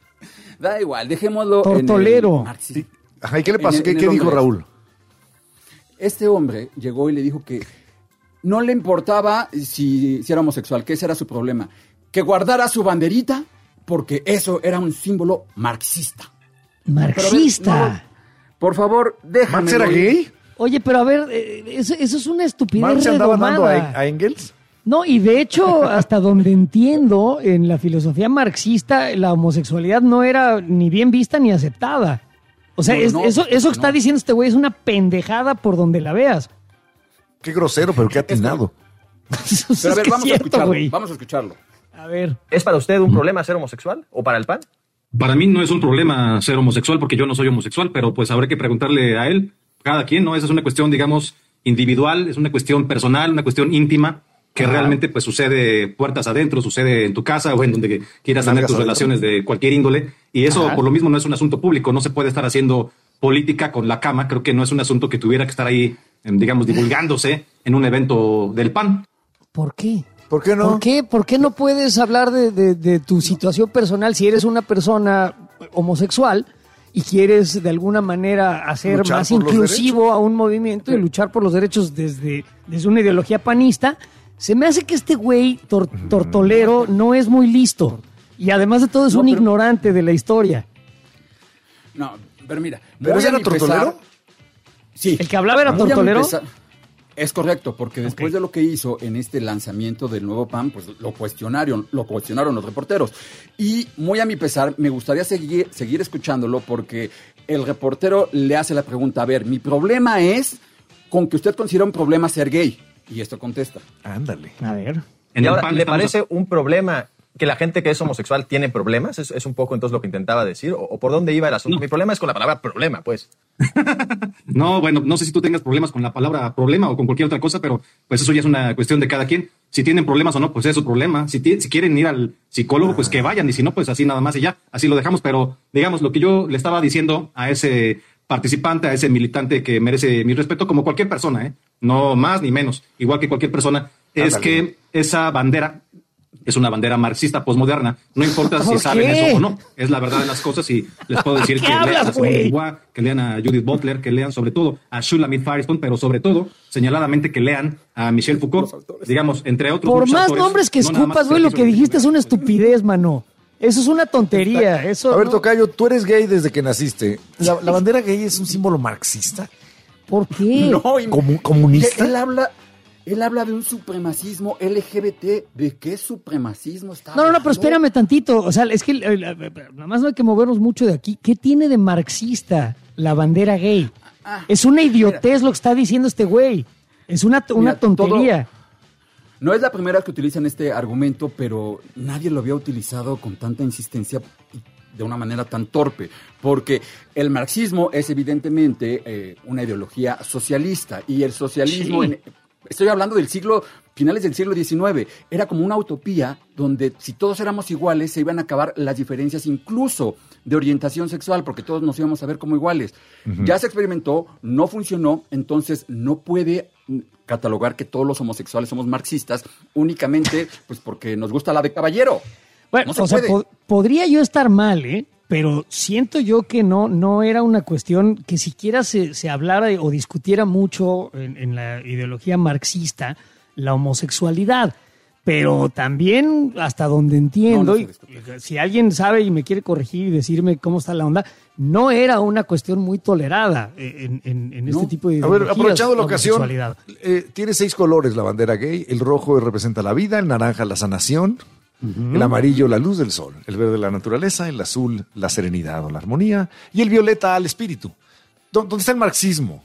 Da igual, dejémoslo. Tortolero. En el marxismo. Ajá, ¿y qué le pasó? En el- ¿Qué, en el qué dijo hombre. Raúl? Este hombre llegó y le dijo que no le importaba si, si era homosexual, que ese era su problema. Que guardara su banderita porque eso era un símbolo marxista. Marxista. Pero a ver, no, por favor, déjame. ¿Marx era gay? Oye, pero a ver, eh, eso, eso es una estupidez ¿Marx se andaba dando redomada. a, a Engels? No, y de hecho, hasta donde entiendo, en la filosofía marxista, la homosexualidad no era ni bien vista ni aceptada. O sea, No, es- no, eso, eso que está no. diciendo este güey es una pendejada por donde la veas. Qué grosero, pero qué atinado. Pero a ver, que vamos es a cierto, escucharlo. güey. Vamos a escucharlo. A ver. ¿Es para usted un problema ser homosexual o para el P A N? Para mí no es un problema ser homosexual porque yo no soy homosexual, pero pues habrá que preguntarle a él, cada quien, ¿no? Esa es una cuestión, digamos, individual, es una cuestión personal, una cuestión íntima que Ajá. realmente pues sucede puertas adentro, sucede en tu casa o en donde quieras tener Nalgas tus adentro. relaciones de cualquier índole y eso Ajá. por lo mismo no es un asunto público, no se puede estar haciendo política con la cama, creo que no es un asunto que tuviera que estar ahí, em, digamos, divulgándose en un evento del P A N. ¿Por qué? ¿Por qué no? ¿Por qué, ¿Por qué no puedes hablar de, de- de tu situación personal si eres una persona homosexual y quieres de alguna manera hacer Luchar más por los inclusivo a un movimiento y luchar por los derechos desde, desde una ideología panista? Se me hace que este güey tor- tortolero no es muy listo y además de todo es No, un pero- ignorante de la historia. No, pero mira. ¿Pero muy ese a era mi pesar- tortolero? Sí. ¿El que hablaba era Muy a mi tortolero? pesar- Es correcto, porque después de lo que hizo en este lanzamiento del nuevo P A N, pues lo cuestionaron, lo cuestionaron los reporteros. Y muy a mi pesar, me gustaría seguir, seguir escuchándolo porque el reportero le hace la pregunta, a ver, mi problema es con que usted considera un problema ser gay. Y esto contesta. Ándale. A ver. En Y el ahora, P A N ¿le estamos- parece un problema que la gente que es homosexual tiene problemas? ¿Es, es un poco entonces lo que intentaba decir? ¿O, o por dónde iba el asunto? No. Mi problema es con la palabra problema, pues. No, bueno, no sé si tú tengas problemas con la palabra problema o con cualquier otra cosa, pero pues eso ya es una cuestión de cada quien. Si tienen problemas o no, pues es su problema. Si, ti- si quieren ir al psicólogo, pues que vayan, y si no, pues así nada más y ya, así lo dejamos. Pero digamos, lo que yo le estaba diciendo a ese participante, a ese militante que merece mi respeto, como cualquier persona, ¿eh? No más ni menos, igual que cualquier persona, es Ándale. que esa bandera es una bandera marxista posmoderna. No importa si ¿Por saben qué? eso o no. Es la verdad de las cosas y les puedo decir ¿Qué que lean hablas, a Simone güey? de Beauvoir, que lean a Judith Butler, que lean sobre todo a Shulamit Firestone, pero sobre todo, señaladamente, que lean a Michel Foucault. Digamos, entre otros Por muchos más autores, nombres que no nada más escupas, güey, lo que Sergio dijiste es Rivera. una estupidez, mano. Eso es una tontería. Eso A ver, no- Tocayo, tú eres gay desde que naciste. ¿La, la bandera gay es un símbolo marxista? ¿Por qué? No, ¿Comu- comunista? Él habla, él habla de un supremacismo L G B T. ¿De qué supremacismo está No, no, no, hablando? pero espérame tantito. O sea, es que eh, la- nada más no hay que movernos mucho de aquí. ¿Qué tiene de marxista la bandera gay? Ah, Es una idiotez lo que está diciendo este güey. Es una, una Mira, tontería. No es la primera vez que utilizan este argumento, pero nadie lo había utilizado con tanta insistencia y de una manera tan torpe, porque el marxismo es evidentemente eh, una ideología socialista y el socialismo, Sí. en- estoy hablando del siglo, finales del siglo diecinueve, era como una utopía donde si todos éramos iguales se iban a acabar las diferencias incluso de orientación sexual, porque todos nos íbamos a ver como iguales. Ya se experimentó, no funcionó, entonces no puede mm, catalogar que todos los homosexuales somos marxistas únicamente pues porque nos gusta la de caballero. Bueno, No se o sea, puede. po- podría yo estar mal, ¿eh? Pero siento yo que no, no era una cuestión que siquiera se, se hablara o discutiera mucho en, en la ideología marxista la homosexualidad. Pero también, hasta donde entiendo, No, no se y discute. si alguien sabe y me quiere corregir y decirme cómo está la onda, no era una cuestión muy tolerada en, en- en este No. tipo de A ver, ideologías, aprovechando la ocasión, homosexualidad. eh, tiene seis colores la bandera gay. El rojo representa la vida, el naranja la sanación, el amarillo la luz del sol, el verde la naturaleza, el azul la serenidad o la armonía y el violeta al espíritu. ¿Dó- ¿Dónde está el marxismo?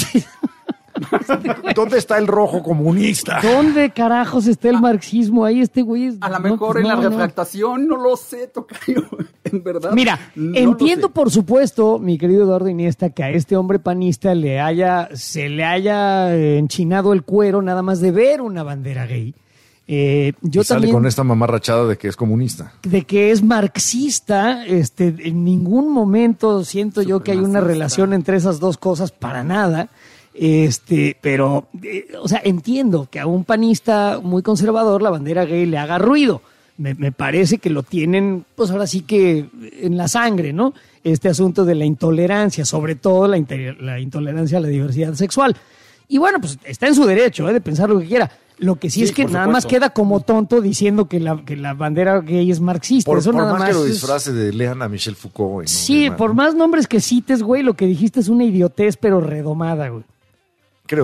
¿Dónde está el rojo comunista? ¿Dónde carajos está el marxismo? Ahí este güey es... A lo no, mejor pues en no, la no. refractación, no lo sé, Tocayo, en verdad. Mira, no lo entiendo sé. por supuesto, mi querido Eduardo Iniesta, que a este hombre panista le haya, se le haya eh, enchinado el cuero nada más de ver una bandera gay. Eh, yo Y sale también, con esta mamarrachada de que es comunista. de que es marxista, este, en ningún momento siento yo que hay una Supremacista. relación entre esas dos cosas, para nada. Este, pero, eh, o sea, entiendo que a un panista muy conservador la bandera gay le haga ruido. Me, me parece que lo tienen, pues ahora sí que en la sangre, ¿no? Este asunto de la intolerancia, sobre todo la, inte- la intolerancia a la diversidad sexual. Y bueno, pues está en su derecho, ¿eh? De pensar lo que quiera. Lo que sí, Sí, es que por nada más supuesto. queda como tonto diciendo que la, que la bandera gay es marxista. Por, Eso por nada más, más que lo es- disfrace de lean a Michel Foucault. y no Sí, demás, por ¿no? más nombres que cites, güey, lo que dijiste es una idiotez, pero redomada, güey. Creo yo.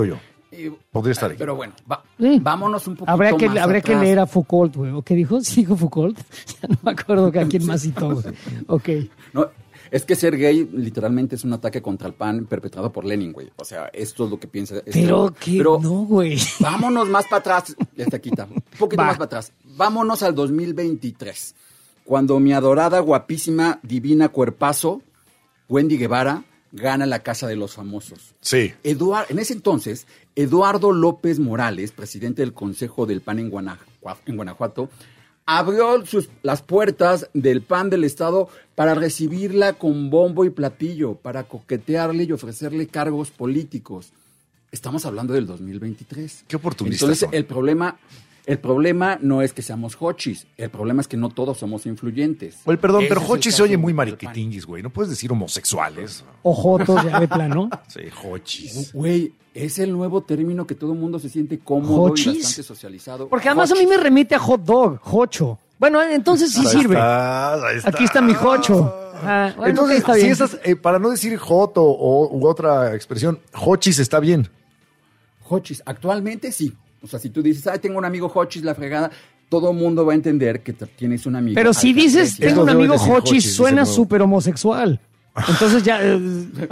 Podría estar ahí. Pero bueno, va- Sí. vámonos un poquito Habría que, más habría que atrás. leer a Foucault, güey. ¿O qué dijo? ¿Sí dijo Foucault? Ya no me acuerdo a quién más citó, güey. Ok. No, es que ser gay literalmente es un ataque contra el P A N perpetrado por Lenin, güey. O sea, esto es lo que piensa. este Pero güey. que Pero no, güey. vámonos más para atrás. Ya está quita. Un poquito Va. más para atrás. Vámonos al dos mil veintitrés. Cuando mi adorada, guapísima, divina cuerpazo, Wendy Guevara, gana la Casa de los Famosos. Sí. Eduard, en ese entonces, Eduardo López Morales, presidente del Consejo del P A N en, Guanaju- en Guanajuato, abrió sus, las puertas del P A N del Estado para recibirla con bombo y platillo, para coquetearle y ofrecerle cargos políticos. Estamos hablando del dos mil veintitrés. Qué oportunistas Entonces, son. el problema, el problema no es que seamos hochis, el problema es que no todos somos influyentes. Oye, perdón, Ese pero es el Hochis se caso oye muy del P A N. mariquitinguis, güey. No puedes decir homosexuales. Ojotos ya de plano. Sí, Hochis. Güey, es el nuevo término que todo el mundo se siente cómodo ¿Hochis? y bastante socializado. Porque además a mí me remite a hot dog, jocho. Bueno, entonces sí Ahí sirve. estás, ahí Aquí está mi jocho. Ah, bueno, Entonces, ok, está si bien. esas, eh, para no decir joto o u otra expresión, Hochis está bien. Hochis, actualmente sí. O sea, si tú dices, ay, tengo un amigo Hochis, la fregada, todo el mundo va a entender que te- tienes un amigo. Pero si al que dices, aprecias. tengo un Eso debe amigo decir Hochis, Hochis, dice suena nuevo. súper homosexual. Entonces ya... eh,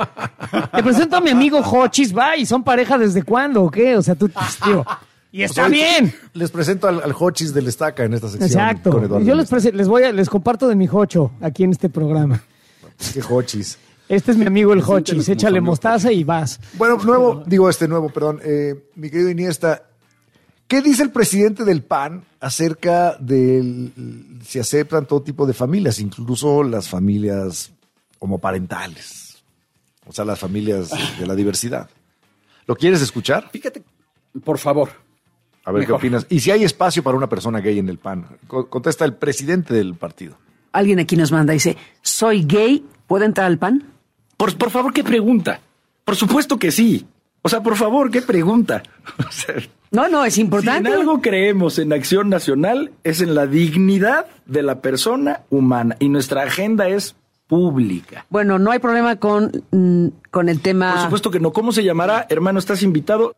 te presento a mi amigo Hochis, va, ¿y son pareja desde cuándo o qué? O sea, tú, tío, y está O sea, bien. Les presento al, al Hochis del Estaca en esta sección. Exacto. con Eduardo Yo les, Nesta. prese- les voy a, les comparto de mi Hocho aquí en este programa. Qué Hochis. Este es mi amigo el Preséntame Hochis, como échale su amigo mostaza y vas. Bueno, nuevo, digo este nuevo, perdón, eh, mi querido Iniesta, ¿qué dice el presidente del P A N acerca de si aceptan todo tipo de familias, incluso las familias homoparentales? O sea, las familias de la diversidad. ¿Lo quieres escuchar? Fíjate, por favor. A ver, Mejor. ¿qué opinas? Y si hay espacio para una persona gay en el P A N. Co- Contesta el presidente del partido. Alguien aquí nos manda, dice, soy gay, ¿puedo entrar al P A N? Por, por favor, ¿qué pregunta? Por supuesto que sí. O sea, por favor, ¿qué pregunta? O sea, No, no, es si importante. en algo creemos en Acción Nacional es en la dignidad de la persona humana y nuestra agenda es pública. Bueno, no hay problema con, mm, con el tema... Por supuesto que no. ¿Cómo se llamará? Hermano, ¿estás invitado?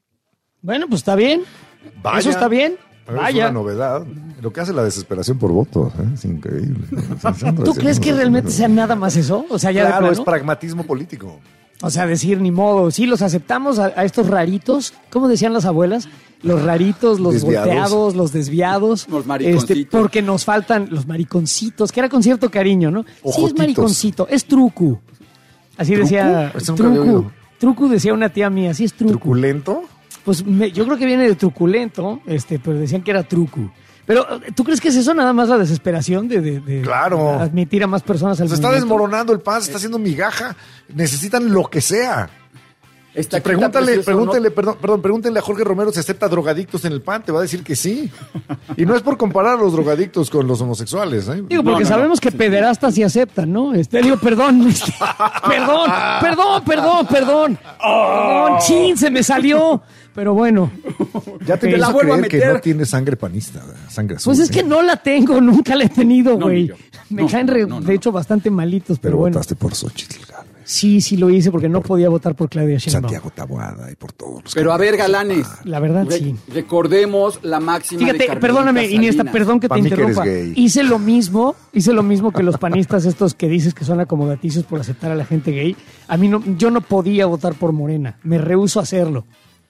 Bueno, pues está bien. Vaya. Eso está bien. Es Vaya. una novedad. Lo que hace la desesperación por votos, ¿eh? Es increíble. ¿Tú crees que realmente sea nada más eso? O sea, ya de Claro, plano? es pragmatismo político. O sea, decir ni modo, sí, los aceptamos a, a estos raritos, ¿cómo decían las abuelas? Los raritos, los Desviados. volteados, los desviados. Los mariconcitos. Este, porque nos faltan los mariconcitos, que era con cierto cariño, ¿no? Sí, Ojotitos. es mariconcito, es trucu. Así decía, Ese nunca había trucu. oído. Trucu decía una tía mía, sí es trucu. ¿Truculento? Pues me- yo creo que viene de truculento, este, pero decían que era trucu. Pero, ¿tú crees que es eso nada más la desesperación de, de- de Claro. admitir a más personas al Se está movimiento? desmoronando el P A N, se está haciendo migaja. Necesitan lo que sea. Esta Pregúntale, preciosa, pregúntale, perdón, perdón, pregúntenle a Jorge Romero si acepta drogadictos en el P A N, te va a decir que sí. Y no es por comparar a los drogadictos con los homosexuales, ¿eh? Digo, porque No, no, sabemos no. que pederastas sí aceptan, ¿no? Este, digo, perdón, este, perdón, perdón, perdón, perdón. Perdón, chin, se me salió. Pero bueno. Ya te Ok. empiezas la a vuelvo a creer que meter. no tiene sangre panista, sangre azul. Pues es ¿eh? que no la tengo, nunca la he tenido, No, güey. ni yo. Me No, caen, re- no, no, de no. hecho, bastante malitos, pero, Pero bueno. votaste por Xochitl Gálvez, Sí, sí lo hice porque no podía votar por Claudia Sheinbaum. Santiago Taboada y por todos los Pero a ver, candidatos. galanes. La verdad, re- sí. Recordemos la máxima de Fíjate, Carmelita perdóname, Iniesta, Salinas. perdón que Pa' te mí que eres interrumpa. gay. Hice lo mismo, hice lo mismo que los panistas estos que dices que son acomodaticios por aceptar a la gente gay. A mí no, yo no podía votar por Morena, me rehúso a hacerlo.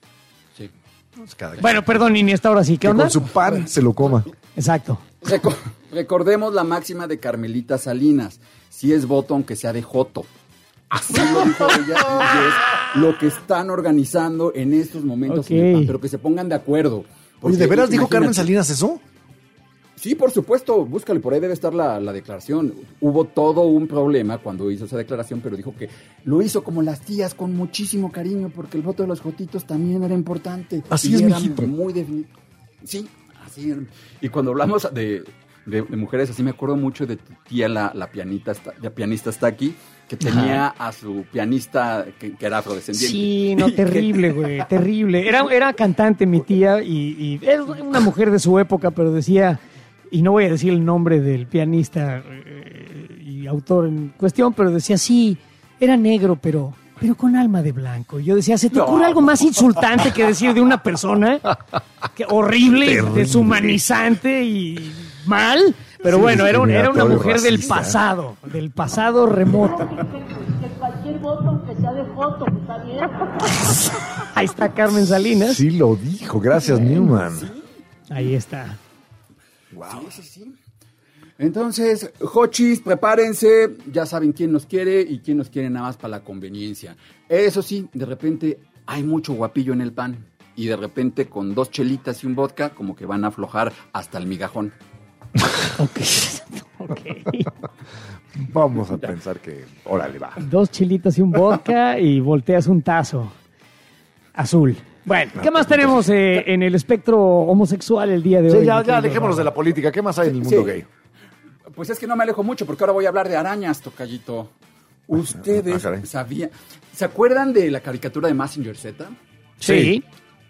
Sí. Pues cada quien. Bueno, perdón, Iniesta, ahora sí, ¿qué Que onda? con su pan se lo coma. Exacto. Reco- recordemos la máxima de Carmelita Salinas. Si es voto, aunque sea de joto. Así lo dijo ella y es lo que están organizando en estos momentos. Ok. en el P A N, pero que se pongan de acuerdo. Oye, Porque, ¿de veras dijo imagínate- Carmen Salinas eso? Sí, por supuesto, búscale, por ahí debe estar la, la declaración. Hubo todo un problema cuando hizo esa declaración, pero dijo que lo hizo como las tías, con muchísimo cariño, porque el voto de los jotitos también era importante. Así Y es, era mijito. muy definido. Sí, así era. Y cuando hablamos de, de- de mujeres, así me acuerdo mucho de tu tía, la, la pianista, esta- la pianista está aquí, que tenía a su pianista que, que era afrodescendiente. Sí, no, terrible, güey, terrible. Era, era cantante mi tía y, y era una mujer de su época, pero decía, y no voy a decir el nombre del pianista eh, y autor en cuestión, pero decía, sí, era negro, pero pero con alma de blanco. Y yo decía, ¿se te No. ocurre algo más insultante que decir de una persona? Que horrible, Terrible. deshumanizante y mal. Pero Sí, bueno, era, un- era una discriminatorio, mujer del racista. pasado, del pasado remoto. Que cualquier voto, aunque sea de foto, está bien. Ahí está Carmen Salinas. Sí lo dijo, gracias Newman. Ahí está. Sí, sí, sí. Entonces, Jochis, prepárense, ya saben quién nos quiere y quién nos quiere nada más para la conveniencia. Eso sí, de repente hay mucho guapillo en el pan y de repente con dos chelitas y un vodka como que van a aflojar hasta el migajón. Ok. Ok. Vamos a pensar que, órale, va. Dos chilitas y un vodka y volteas un tazo azul. Bueno, ¿qué más tenemos eh, en el espectro homosexual el día de Sí, hoy? ya, mi ya querido alejémonos Rafa? de la política. ¿Qué más hay en el mundo Sí. gay? Pues es que no me alejo mucho porque ahora voy a hablar de arañas, tocallito. Ustedes Ah, caray. sabían... ¿Se acuerdan de la caricatura de Mazinger Z? Sí.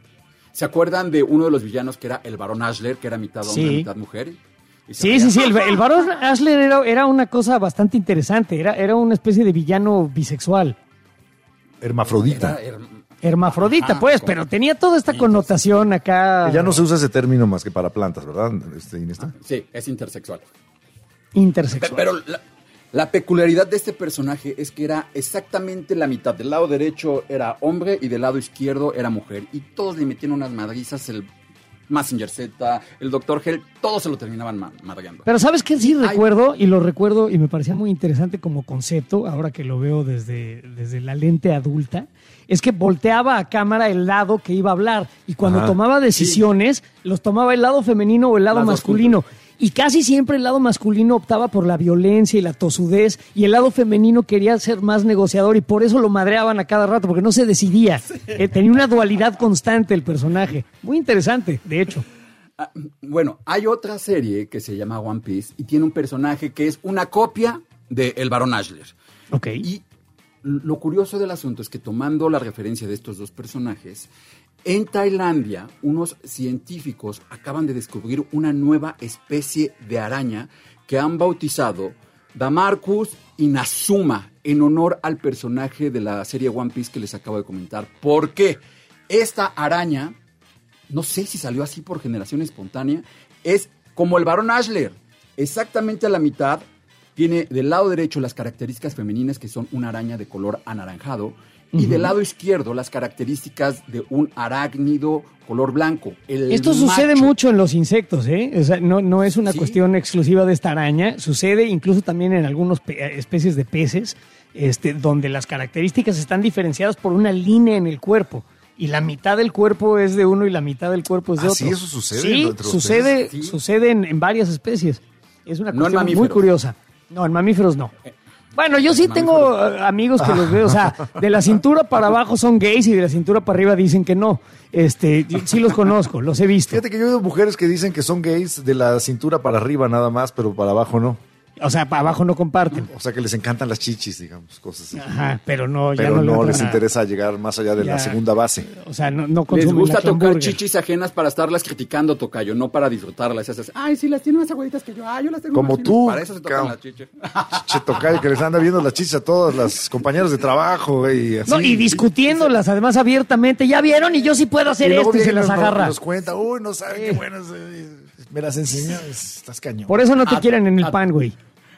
¿Se acuerdan de uno de los villanos que era el Barón Ashler, que era mitad hombre, Sí. mitad mujer? Y se Sí, veía- sí, sí. El, el varón Ashler era, era una cosa bastante interesante. Era, era una especie de villano bisexual. Hermafrodita. Era- era- Hermafrodita, Ajá, pues, con- pero tenía toda esta connotación acá. Que ya no se usa ese término más que para plantas, ¿verdad? Este, Inesta? Sí, es intersexual. Intersexual. Pero la, la peculiaridad de este personaje es que era exactamente la mitad. Del lado derecho era hombre y del lado izquierdo era mujer. Y todos le metían unas madrizas, el Mazinger Z, el doctor Hell, todos se lo terminaban ma- madreando. Pero ¿sabes qué? Sí Ay. recuerdo, y lo recuerdo, y me parecía muy interesante como concepto, ahora que lo veo desde, desde la lente adulta, es que volteaba a cámara el lado que iba a hablar, y cuando Ajá. tomaba decisiones, los tomaba el lado femenino o el lado Las dos masculino. Y casi siempre el lado masculino optaba por la violencia y la tosudez, y el lado femenino quería ser más negociador, y por eso lo madreaban a cada rato, porque no se decidía. Eh, tenía una dualidad constante el personaje. Muy interesante, de hecho. Ah, bueno, hay otra serie que se llama One Piece y tiene un personaje que es una copia de El Barón Ashler. Ok. Y lo curioso del asunto es que tomando la referencia de estos dos personajes, en Tailandia unos científicos acaban de descubrir una nueva especie de araña que han bautizado Damarcus inazuma en honor al personaje de la serie One Piece que les acabo de comentar. ¿Por qué? Esta araña, no sé si salió así por generación espontánea, es como el Barón Ashler, exactamente a la mitad. Tiene del lado derecho las características femeninas que son una araña de color anaranjado y Ujú. del lado izquierdo las características de un arácnido color blanco. El Esto sucede macho. mucho en los insectos, ¿eh? O sea, no, no es una Sí. cuestión exclusiva de esta araña. Sucede incluso también en algunas especies de peces, este, donde las características están diferenciadas por una línea en el cuerpo. Y la mitad del cuerpo es de uno y la mitad del cuerpo es de Ah, otro. ¿sí? ¿Eso sucede Sí, entre los sucede, peces? Sí. sucede en, en varias especies. Es una No en cuestión muy mamíferos. curiosa. No, en mamíferos no. Bueno, yo sí En tengo mamíferos. eh, amigos que los veo, o sea, de la cintura para abajo son gays y de la cintura para arriba dicen que no. Este, yo sí los conozco, los he visto. Fíjate que yo he oído mujeres que dicen que son gays de la cintura para arriba nada más, pero para abajo no. O sea, para abajo no comparten. O sea, que les encantan las chichis, digamos, cosas así. Ajá, pero no, ya Pero no, le no entran les a- interesa llegar más allá de Ya. la segunda base. O sea, no, no Les consumen gusta la tocar hamburger. chichis ajenas para estarlas criticando, tocayo, no para disfrutarlas. Esas, ay, sí, las tiene más aguaditas que yo. Ay, yo las tengo Como más finas". tú, Para eso se tocan cabrón. las chichis. Che, tocayo, que les anda viendo las chichis a todas las compañeras de trabajo, güey. Y así. No, y discutiéndolas además abiertamente. Ya vieron y yo sí puedo hacer Y luego esto y se viene las y nos- agarra. Nos cuenta, uy, no saben qué buenas. eh, Me las enseñó, estás cañón. Por eso no te A- quieren en el a- pan, güey.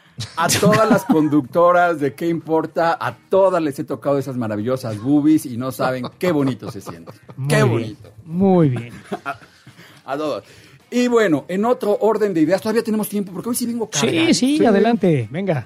A todas las conductoras de ¿Qué importa? A todas les he tocado esas maravillosas boobies y no saben qué bonito se siente. Qué Muy bonito. bien, muy bien. A todos. Y bueno, en otro orden de ideas, todavía tenemos tiempo porque hoy sí vengo cargado. Sí, sí, adelante, venga.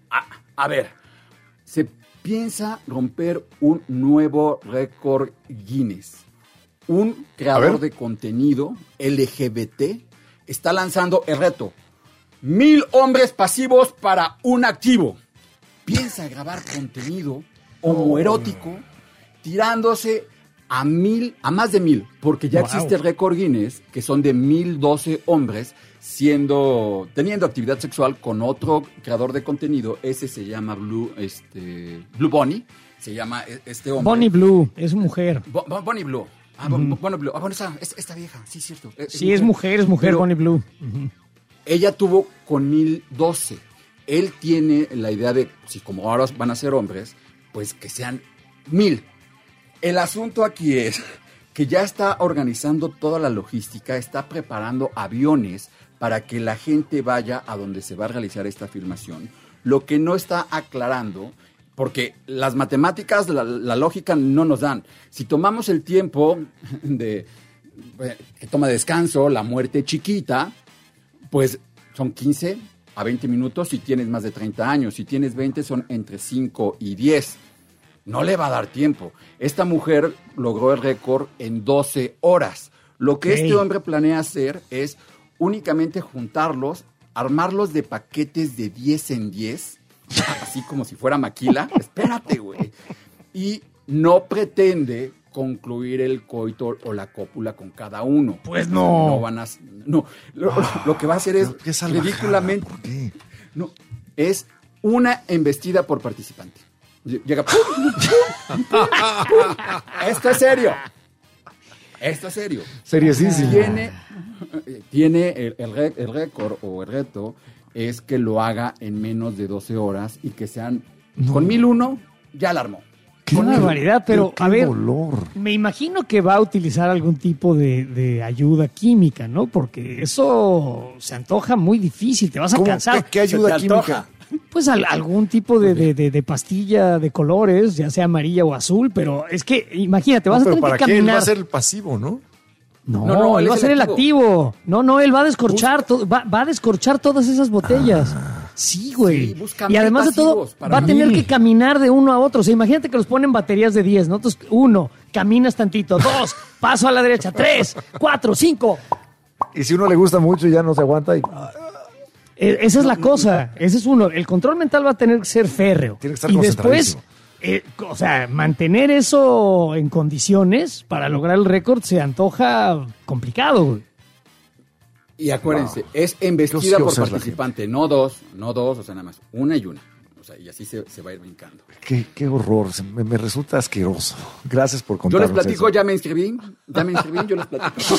A ver, se piensa romper un nuevo récord Guinness. Un creador de contenido L G B T está lanzando el reto. Mil hombres pasivos para un activo. Piensa grabar contenido homoerótico tirándose a mil, a más de mil, porque ya Wow. existe el récord Guinness, que son de mil doce hombres siendo, teniendo actividad sexual con otro creador de contenido. Ese se llama Blue, este, Blue Bunny, se llama e- este hombre. Bonnie Blue, es mujer. Bo- Bo- Bonnie Blue. Ah, Bo- Ujú. Bonnie Blue. Ah, bueno, esta, esta, esta vieja, sí, es cierto. Es- Sí, es mujer, es mujer, Pero Bonnie Blue. Ujú. ella tuvo con mil doce. Él tiene la idea de, si como ahora van a ser hombres, pues que sean Mil. El asunto aquí es que ya está organizando toda la logística, está preparando aviones para que la gente vaya a donde se va a realizar esta filmación. Lo que no está aclarando, porque las matemáticas, la, la lógica no nos dan. Si tomamos el tiempo de que toma descanso, la muerte chiquita, pues son quince a veinte minutos si tienes más de treinta años. Si tienes veinte son entre cinco y diez. No le va a dar tiempo. Esta mujer logró el récord en doce horas. Lo que okay. este hombre planea hacer es únicamente juntarlos, armarlos de paquetes de diez en diez, así como si fuera maquila. Espérate, güey. Y no pretende concluir el coito o la cópula con cada uno. Pues no. No van a... No. Lo, ah, lo que va a hacer es ridículamente... ¿Por qué? No. Es una embestida por participante. Llega... Esto es serio. Esto es serio. Seriosísimo. Tiene, tiene el, el, el récord o el reto es que lo haga en menos de doce horas y que sean... No. Con mil uno ya la armó. Qué barbaridad, pero, pero a ver, dolor. Me imagino que va a utilizar algún tipo de, de ayuda química, ¿no? Porque eso se antoja muy difícil, te vas a ¿Cómo? cansar. ¿Qué, qué ayuda química? Pues al, algún tipo de, de, de, de pastilla de colores, ya sea amarilla o azul, pero es que, imagínate, vas no, a tener ¿para que caminar. Qué? Él va a ser el pasivo, ¿no? No, no, no él, él va a ser el activo. No, no, él va a descorchar, to, va, va a descorchar todas esas botellas. Ah. Sí, güey. Sí, y además de todo, va a tener mí. que caminar de uno a otro. O sea, imagínate que los ponen baterías de diez, ¿no? Entonces, uno, caminas tantito. Dos, paso a la derecha. Tres, cuatro, cinco. Y si uno le gusta mucho y ya no se aguanta. Y... Esa es la cosa. Ese es uno. El control mental va a tener que ser férreo. Tiene que estar y después, eh, o sea, mantener eso en condiciones para lograr el récord se antoja complicado, güey. Y acuérdense, no. es embestida por participante, no dos, no dos, o sea, nada más, una y una. O sea, y así se, se va a ir brincando. Qué, qué horror, me, me resulta asqueroso. Gracias por contarnos. Yo les platico, eso. ya me inscribí, ya me inscribí, yo les platico.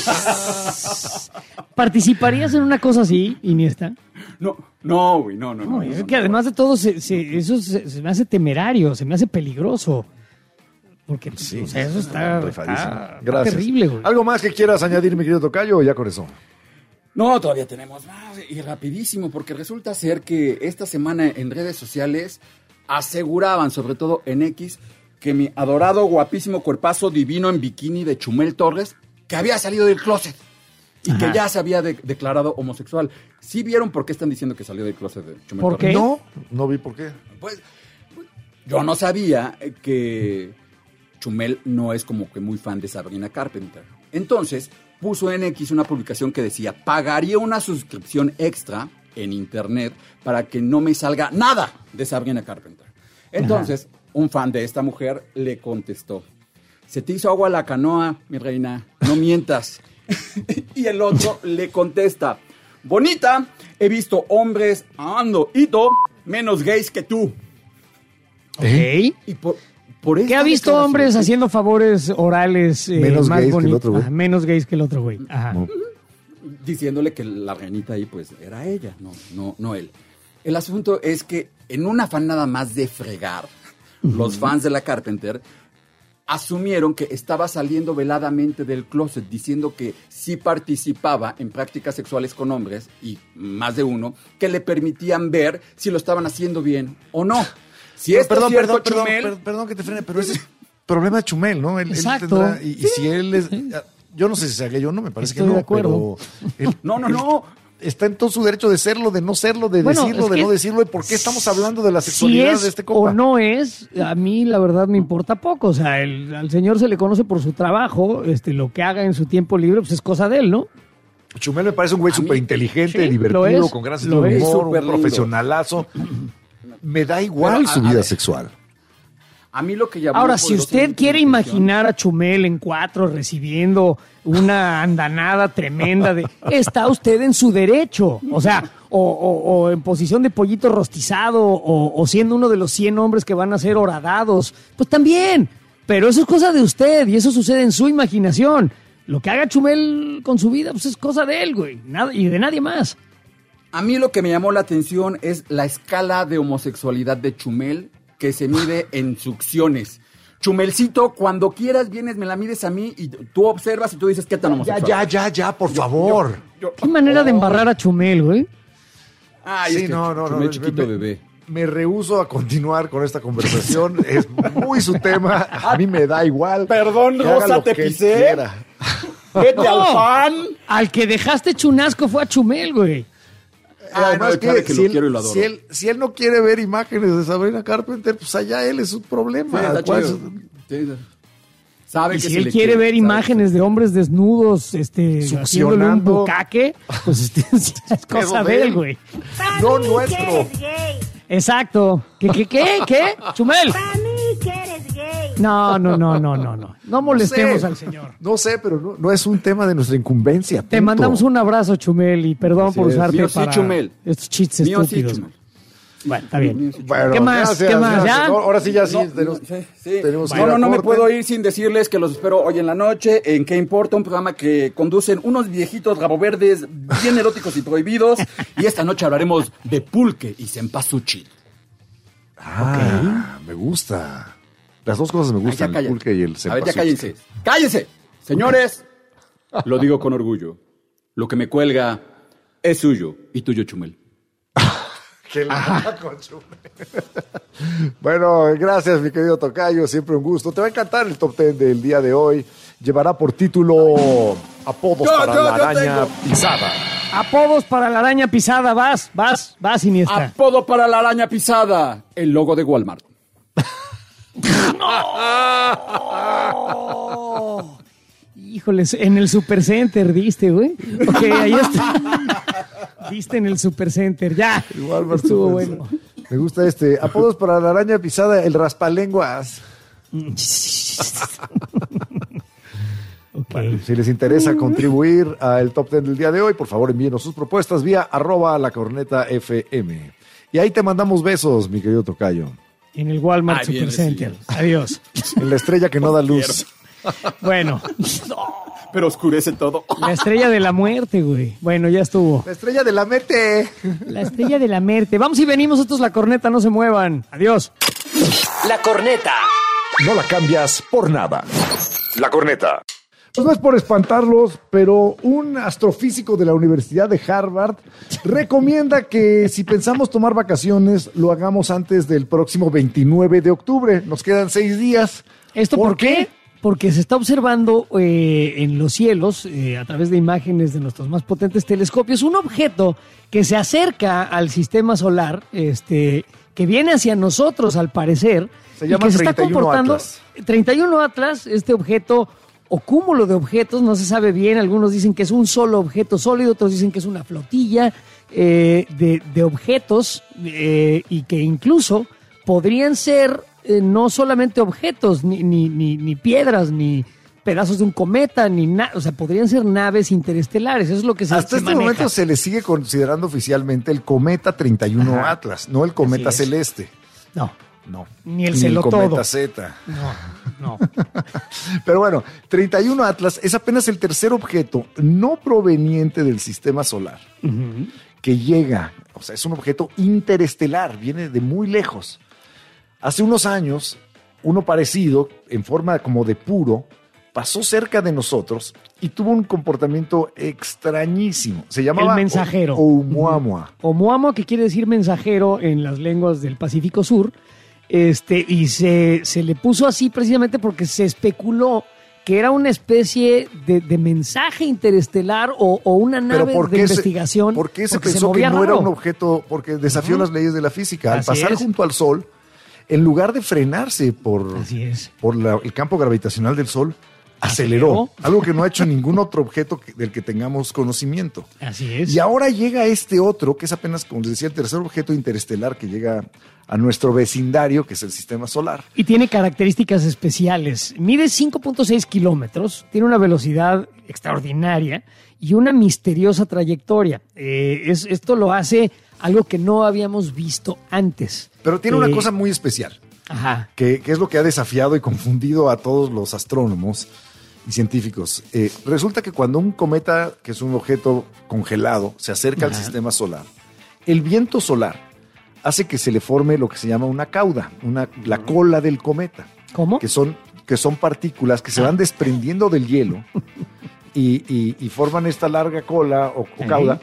¿Participarías en una cosa así, Iniesta? No, no, güey, no, no, no. no, no es no, que no, además de todo, se, se, eso se, se me hace temerario, se me hace peligroso. Porque sí, o sea, eso está, está, está terrible, güey. ¿Algo más que quieras añadir, mi querido tocayo, o ya con eso? No, todavía tenemos más, y rapidísimo, porque resulta ser que esta semana en redes sociales aseguraban, sobre todo en X, que mi adorado, guapísimo cuerpazo divino en bikini de Chumel Torres, que había salido del closet y Ajá. que ya se había de- declarado homosexual. ¿Sí vieron por qué están diciendo que salió del closet de Chumel ¿Por Torres? qué? No, no vi por qué. Pues yo no sabía que Chumel no es como que muy fan de Sabrina Carpenter. Entonces puso en X una publicación que decía, pagaría una suscripción extra en internet para que no me salga nada de Sabrina Carpenter. Entonces, Ajá. un fan de esta mujer le contestó, se te hizo agua la canoa, mi reina, no mientas. Y el otro le contesta, bonita, he visto hombres ando hito menos gays que tú. ¿Eh? Y por, por ¿Qué ha visto hombres haciendo favores orales eh, Menos más gays que el bonitos? otro güey. Ajá, menos gays que el otro güey. Ajá. No. Diciéndole que la reinita ahí pues era ella, no, no, no él. El asunto es que en un afán nada más de fregar, uh-huh. los fans de la Carpenter asumieron que estaba saliendo veladamente del closet, diciendo que sí participaba en prácticas sexuales con hombres, y más de uno, que le permitían ver si lo estaban haciendo bien o no. Si No, esto perdón, es cierto, perdón, perdón, Chumel, perdón, perdón que te frene, pero ese es problema de Chumel, ¿no? Él, él Exacto. tendrá, y, y Sí. si él es... Yo no sé si sea gay o no, me parece Estoy que no, de acuerdo. pero... él- No, no, él no. Está en todo su derecho de serlo, de no serlo, de Bueno, decirlo, es de que no decirlo. ¿Y por qué estamos hablando de la Si sexualidad es de este compa? o no es, a mí la verdad me importa poco. O sea, el- al señor se le conoce por su trabajo, este, lo que haga en su tiempo libre, pues es cosa de él, ¿no? Chumel me parece un güey A mí- súper inteligente, Sí, lo divertido, es, con gran lo sentido de es. humor, Súper un lindo. profesionalazo. Me da igual Pero, su a- a vida ver. sexual. a mí lo que llamó Ahora, si usted poderosamente quiere mi atención- imaginar a Chumel en cuatro recibiendo una andanada tremenda de... Está usted en su derecho. O sea, o, o- o en posición de pollito rostizado, o, o siendo uno de los cien hombres que van a ser horadados. Pues también. Pero eso es cosa de usted y eso sucede en su imaginación. Lo que haga Chumel con su vida, pues es cosa de él, güey. Nada, y de nadie más. A mí lo que me llamó la atención es la escala de homosexualidad de Chumel, que se mide en succiones. Chumelcito, cuando quieras vienes, me la mides a mí y tú observas y tú dices qué tan homosexual. Ya, ya, ya, ya, por favor. Yo, yo, Qué manera de embarrar a Chumel, güey. Ay, sí, es que no, no, Chumel no. chiquito me, bebé. Me rehúso a continuar con esta conversación. Es muy su tema. A mí me da igual. Perdón, que haga Rosa, lo te que él pisé. quiera. Vete al fan. Al que dejaste chunasco fue a Chumel, güey. Además, no, claro que si, lo él, quiero y lo adoro. si, él, si él no quiere ver imágenes de Sabrina Carpenter, pues allá él es su problema. Sí, está ¿Cuál chido. es- Sí, sabe Y que si se él le quiere ver sabe imágenes que- de hombres desnudos, este, haciéndole un Succionando. bucaque, pues este, es cosa de él, güey. No nuestro. Exacto. ¿Qué, qué, qué? ¿Qué? Chumel. Para mí que eres gay. No, no, no, no, no, no. No molestemos sé, al señor. No sé, pero no, no es un tema de nuestra incumbencia. Te punto. mandamos un abrazo, Chumel, y perdón Así por es. usarte Mío sí, para Chumel. estos chistes Mío sí, estúpidos. Chumel. Bueno, está bien. Bueno, ¿Qué más? gracias, ¿Qué más? gracias. ¿Ya? No, ahora sí, ya sí. No, tenemos, sí, sí. tenemos que No, ir no, a no me corte. puedo ir sin decirles que los espero hoy en la noche en ¿Qué importa? Un programa que conducen unos viejitos raboverdes bien eróticos y prohibidos. Y esta noche hablaremos de pulque y cempasúchil. Ah, me gusta. Las dos cosas me Ay, gustan, ya el pulque y el A ver, ya cempasúchil. cállense. ¡Cállense! Señores, lo digo con orgullo. Lo que me cuelga es suyo y tuyo, Chumel. Que la con Chumel. Bueno, gracias, mi querido tocayo. Siempre un gusto. Te va a encantar el top ten del día de hoy. Llevará por título Apodos Yo, para yo, la yo araña tengo. pisada. Apodos para la araña pisada. Vas, vas, vas, Iniesta. Apodo para la araña pisada. El logo de Walmart. Oh, híjoles, en el Supercenter diste, güey. Ok, ahí está. Diste en el Supercenter, ya. Igual, Martín, Estuvo pues, bueno. Me gusta este. Apodos para la araña pisada, el raspalenguas. Bueno, si les interesa contribuir al top ten del día de hoy, por favor envíenos sus propuestas vía arroba la corneta F M. Y ahí te mandamos besos, mi querido tocayo. En el Walmart Ay, bien Supercenter. Adiós. En la estrella que no da luz. Bueno, Pero oscurece todo. la estrella de la muerte, güey. Bueno, ya estuvo. La estrella de la mete. La estrella de la muerte. Vamos y venimos, estos la corneta, no se muevan. Adiós. La corneta. No la cambias por nada. La corneta. Pues no es por espantarlos, pero un astrofísico de la Universidad de Harvard recomienda que si pensamos tomar vacaciones, lo hagamos antes del próximo veintinueve de octubre. Nos quedan seis días. ¿Esto por, qué? Porque se está observando eh, en los cielos, eh, a través de imágenes de nuestros más potentes telescopios, un objeto que se acerca al sistema solar, este, que viene hacia nosotros al parecer. Se y llama que se está treinta y uno comportando. Atlas. treinta y uno Atlas, este objeto o cúmulo de objetos, no se sabe bien, algunos dicen que es un solo objeto sólido, otros dicen que es una flotilla eh, de, de objetos eh, y que incluso podrían ser eh, no solamente objetos, ni, ni, ni, ni piedras, ni pedazos de un cometa, ni nada, o sea, podrían ser naves interestelares, eso es lo que se, Hasta se este maneja. momento se le sigue considerando oficialmente el cometa treinta y uno Ajá. Atlas, no el cometa Así es. celeste. No, No. ni el Ni celotodo. cometa Z. No, no. Pero bueno, treinta y uno Atlas es apenas el tercer objeto no proveniente del sistema solar que llega, o sea, es un objeto interestelar, viene de muy lejos. Hace unos años, uno parecido, en forma como de puro, pasó cerca de nosotros y tuvo un comportamiento extrañísimo. Se llamaba El mensajero. O- Oumuamua. Oumuamua, que quiere decir mensajero en las lenguas del Pacífico Sur, este, y se, se le puso así precisamente porque se especuló que era una especie de, de mensaje interestelar o, o una Pero nave ¿por de qué se- investigación. ¿Por qué se porque pensó que movía no era raro. un objeto? Porque desafió las leyes de la física. Al Así pasar es. junto al Sol, en lugar de frenarse por, Así es. por la- el campo gravitacional del Sol, aceleró. Aceleró. Algo que no ha hecho ningún otro objeto que- del que tengamos conocimiento. Así es. Y ahora llega este otro, que es apenas, como les decía, el tercer objeto interestelar que llega a nuestro vecindario, que es el sistema solar. Y tiene características especiales. Mide cinco punto seis kilómetros, tiene una velocidad extraordinaria y una misteriosa trayectoria. Eh, es, esto lo hace algo que no habíamos visto antes. Pero tiene una Eh, cosa muy especial, Ajá. que, que es lo que ha desafiado y confundido a todos los astrónomos y científicos. Eh, resulta que cuando un cometa, que es un objeto congelado, se acerca al Ajá. sistema solar, el viento solar hace que se le forme lo que se llama una cauda, una, la cola del cometa. ¿Cómo? Que son, que son partículas que se van desprendiendo del hielo y, y, y forman esta larga cola o, o cauda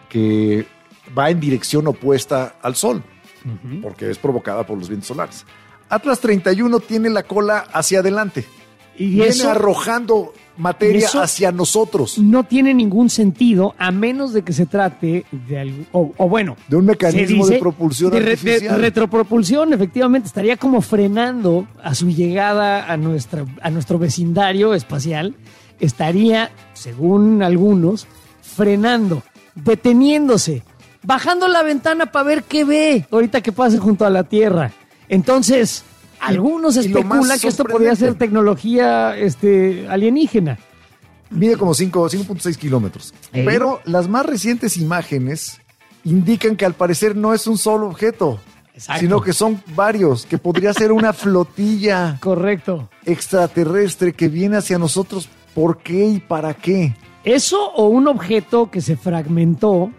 que va en dirección opuesta al Sol, uh-huh. porque es provocada por los vientos solares. Atlas treinta y uno tiene la cola hacia adelante. Y viene eso, arrojando materia hacia nosotros. No tiene ningún sentido a menos de que se trate de algo, o, o bueno, de un mecanismo dice, de propulsión de, artificial. De retropropulsión, efectivamente, estaría como frenando a su llegada a, nuestra, a nuestro vecindario espacial. Estaría, según algunos, frenando, deteniéndose, bajando la ventana para ver qué ve ahorita que pase junto a la Tierra. Entonces, algunos y especulan que esto podría ser tecnología este, alienígena. Mide como cinco punto seis kilómetros. ¿Eh? Pero las más recientes imágenes indican que al parecer no es un solo objeto, Exacto. sino que son varios, que podría ser una flotilla correcto extraterrestre que viene hacia nosotros. ¿Por qué y para qué? Eso o un objeto que se fragmentó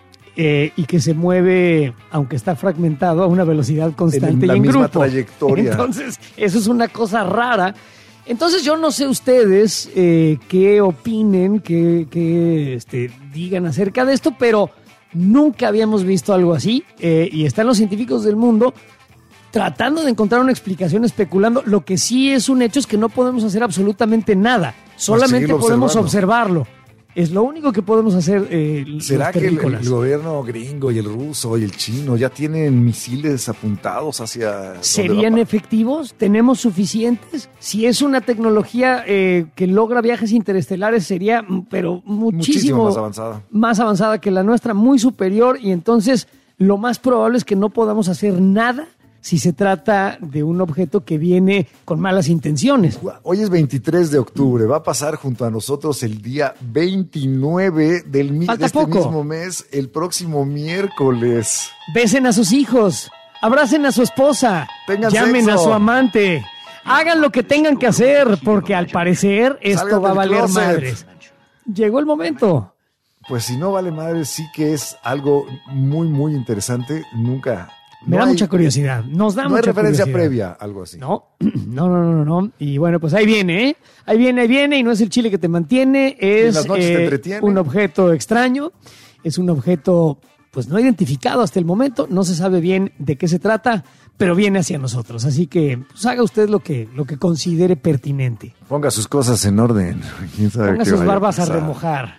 Eh, y que se mueve, aunque está fragmentado, a una velocidad constante en la y en misma grupo. Trayectoria. Entonces, eso es una cosa rara. Entonces, yo no sé ustedes eh, qué opinen, qué, qué este, digan acerca de esto, pero nunca habíamos visto algo así. Eh, y están los científicos del mundo tratando de encontrar una explicación, especulando. Lo que sí es un hecho es que no podemos hacer absolutamente nada. Solamente podemos observarlo. Es lo único que podemos hacer. Eh, ¿Será que el, el gobierno gringo y el ruso y el chino ya tienen misiles apuntados hacia... ¿Serían efectivos? ¿Tenemos suficientes? Si es una tecnología eh, que logra viajes interestelares, sería pero muchísimo, muchísimo más avanzada. Más avanzada que la nuestra, muy superior, y entonces lo más probable es que no podamos hacer nada si se trata de un objeto que viene con malas intenciones. Hoy es veintitrés de octubre, va a pasar junto a nosotros el día veintinueve del mi- de este poco. mismo mes, el próximo miércoles. Besen a sus hijos, abracen a su esposa, Tengan llamen sexo. a su amante, hagan lo que tengan que hacer, porque al parecer esto Salgan va a del valer closet. madres. Llegó el momento. Pues si no vale madre, sí que es algo muy, muy interesante. Nunca... Me no da hay, mucha curiosidad. Nos da no mucha hay referencia curiosidad. previa, algo así. No, no, no, no, no. Y bueno, pues ahí viene, ¿eh? Ahí viene, ahí viene, y no es el chile que te mantiene, es en las noches eh, te entretiene. un objeto extraño, es un objeto, pues no identificado hasta el momento, no se sabe bien de qué se trata, pero viene hacia nosotros. Así que pues, haga usted lo que, lo que considere pertinente. Ponga sus cosas en orden. ¿Quién sabe Ponga qué sus vaya barbas a pasar? remojar.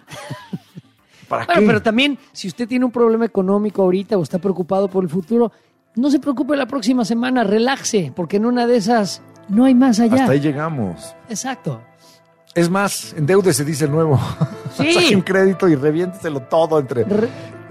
¿Para Bueno, qué? pero también, si usted tiene un problema económico ahorita o está preocupado por el futuro, no se preocupe la próxima semana, relaxe, porque en una de esas no hay más allá. Hasta ahí llegamos. Exacto. Es más, endeúdese, dice el nuevo. Sí. Saque un crédito y reviénteselo todo entre de-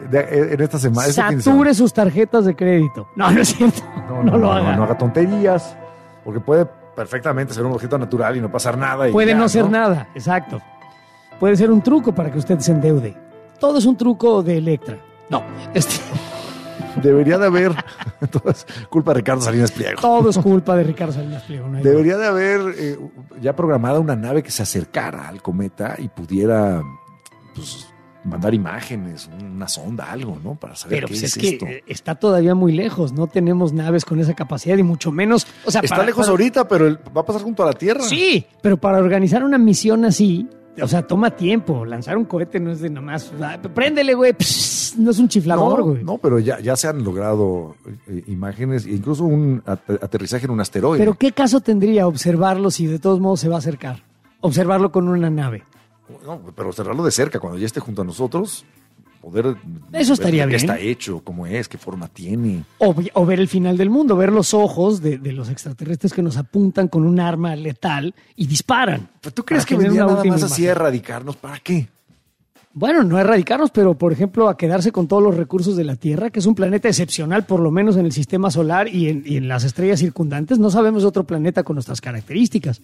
en esta semana. este fin de Sature sus tarjetas de crédito. No, no es cierto. No, no lo haga. No, no haga tonterías, porque puede perfectamente ser un objeto natural y no pasar nada. y Puede ya, no ser nada, exacto. Puede ser un truco para que usted se endeude. Todo es un truco de Electra. No, este... Debería de haber, todo es culpa de Ricardo Salinas Pliego. Todo es culpa de Ricardo Salinas Pliego. No hay Debería de haber eh, ya programada una nave que se acercara al cometa y pudiera pues, mandar imágenes, una sonda, algo, ¿no? Para saber Pero qué pues es, es, esto. que eh, está todavía muy lejos. No tenemos naves con esa capacidad y mucho menos. O sea, Está para- lejos para- ahorita, pero el- va a pasar junto a la Tierra. Sí, pero para organizar una misión así, o sea, toma tiempo. Lanzar un cohete no es de nomás. ah, Préndele, güey. pss, No es un chiflador, No, güey. no, pero ya, ya se han logrado eh, imágenes, e incluso un at- aterrizaje en un asteroide. Pero ¿qué caso tendría observarlo si de todos modos se va a acercar? Observarlo con una nave. No, pero observarlo de cerca, cuando ya esté junto a nosotros, poder Eso estaría ver qué bien. está hecho, cómo es, qué forma tiene. O, o ver el final del mundo, ver los ojos de, de los extraterrestres que nos apuntan con un arma letal y disparan. ¿Pero tú crees Para que tener vendría una nada última más así a imagen. erradicarnos? ¿Para qué? Bueno, no erradicarnos, pero por ejemplo a quedarse con todos los recursos de la Tierra, que es un planeta excepcional, por lo menos en el sistema solar y en, y en las estrellas circundantes. No sabemos de otro planeta con nuestras características.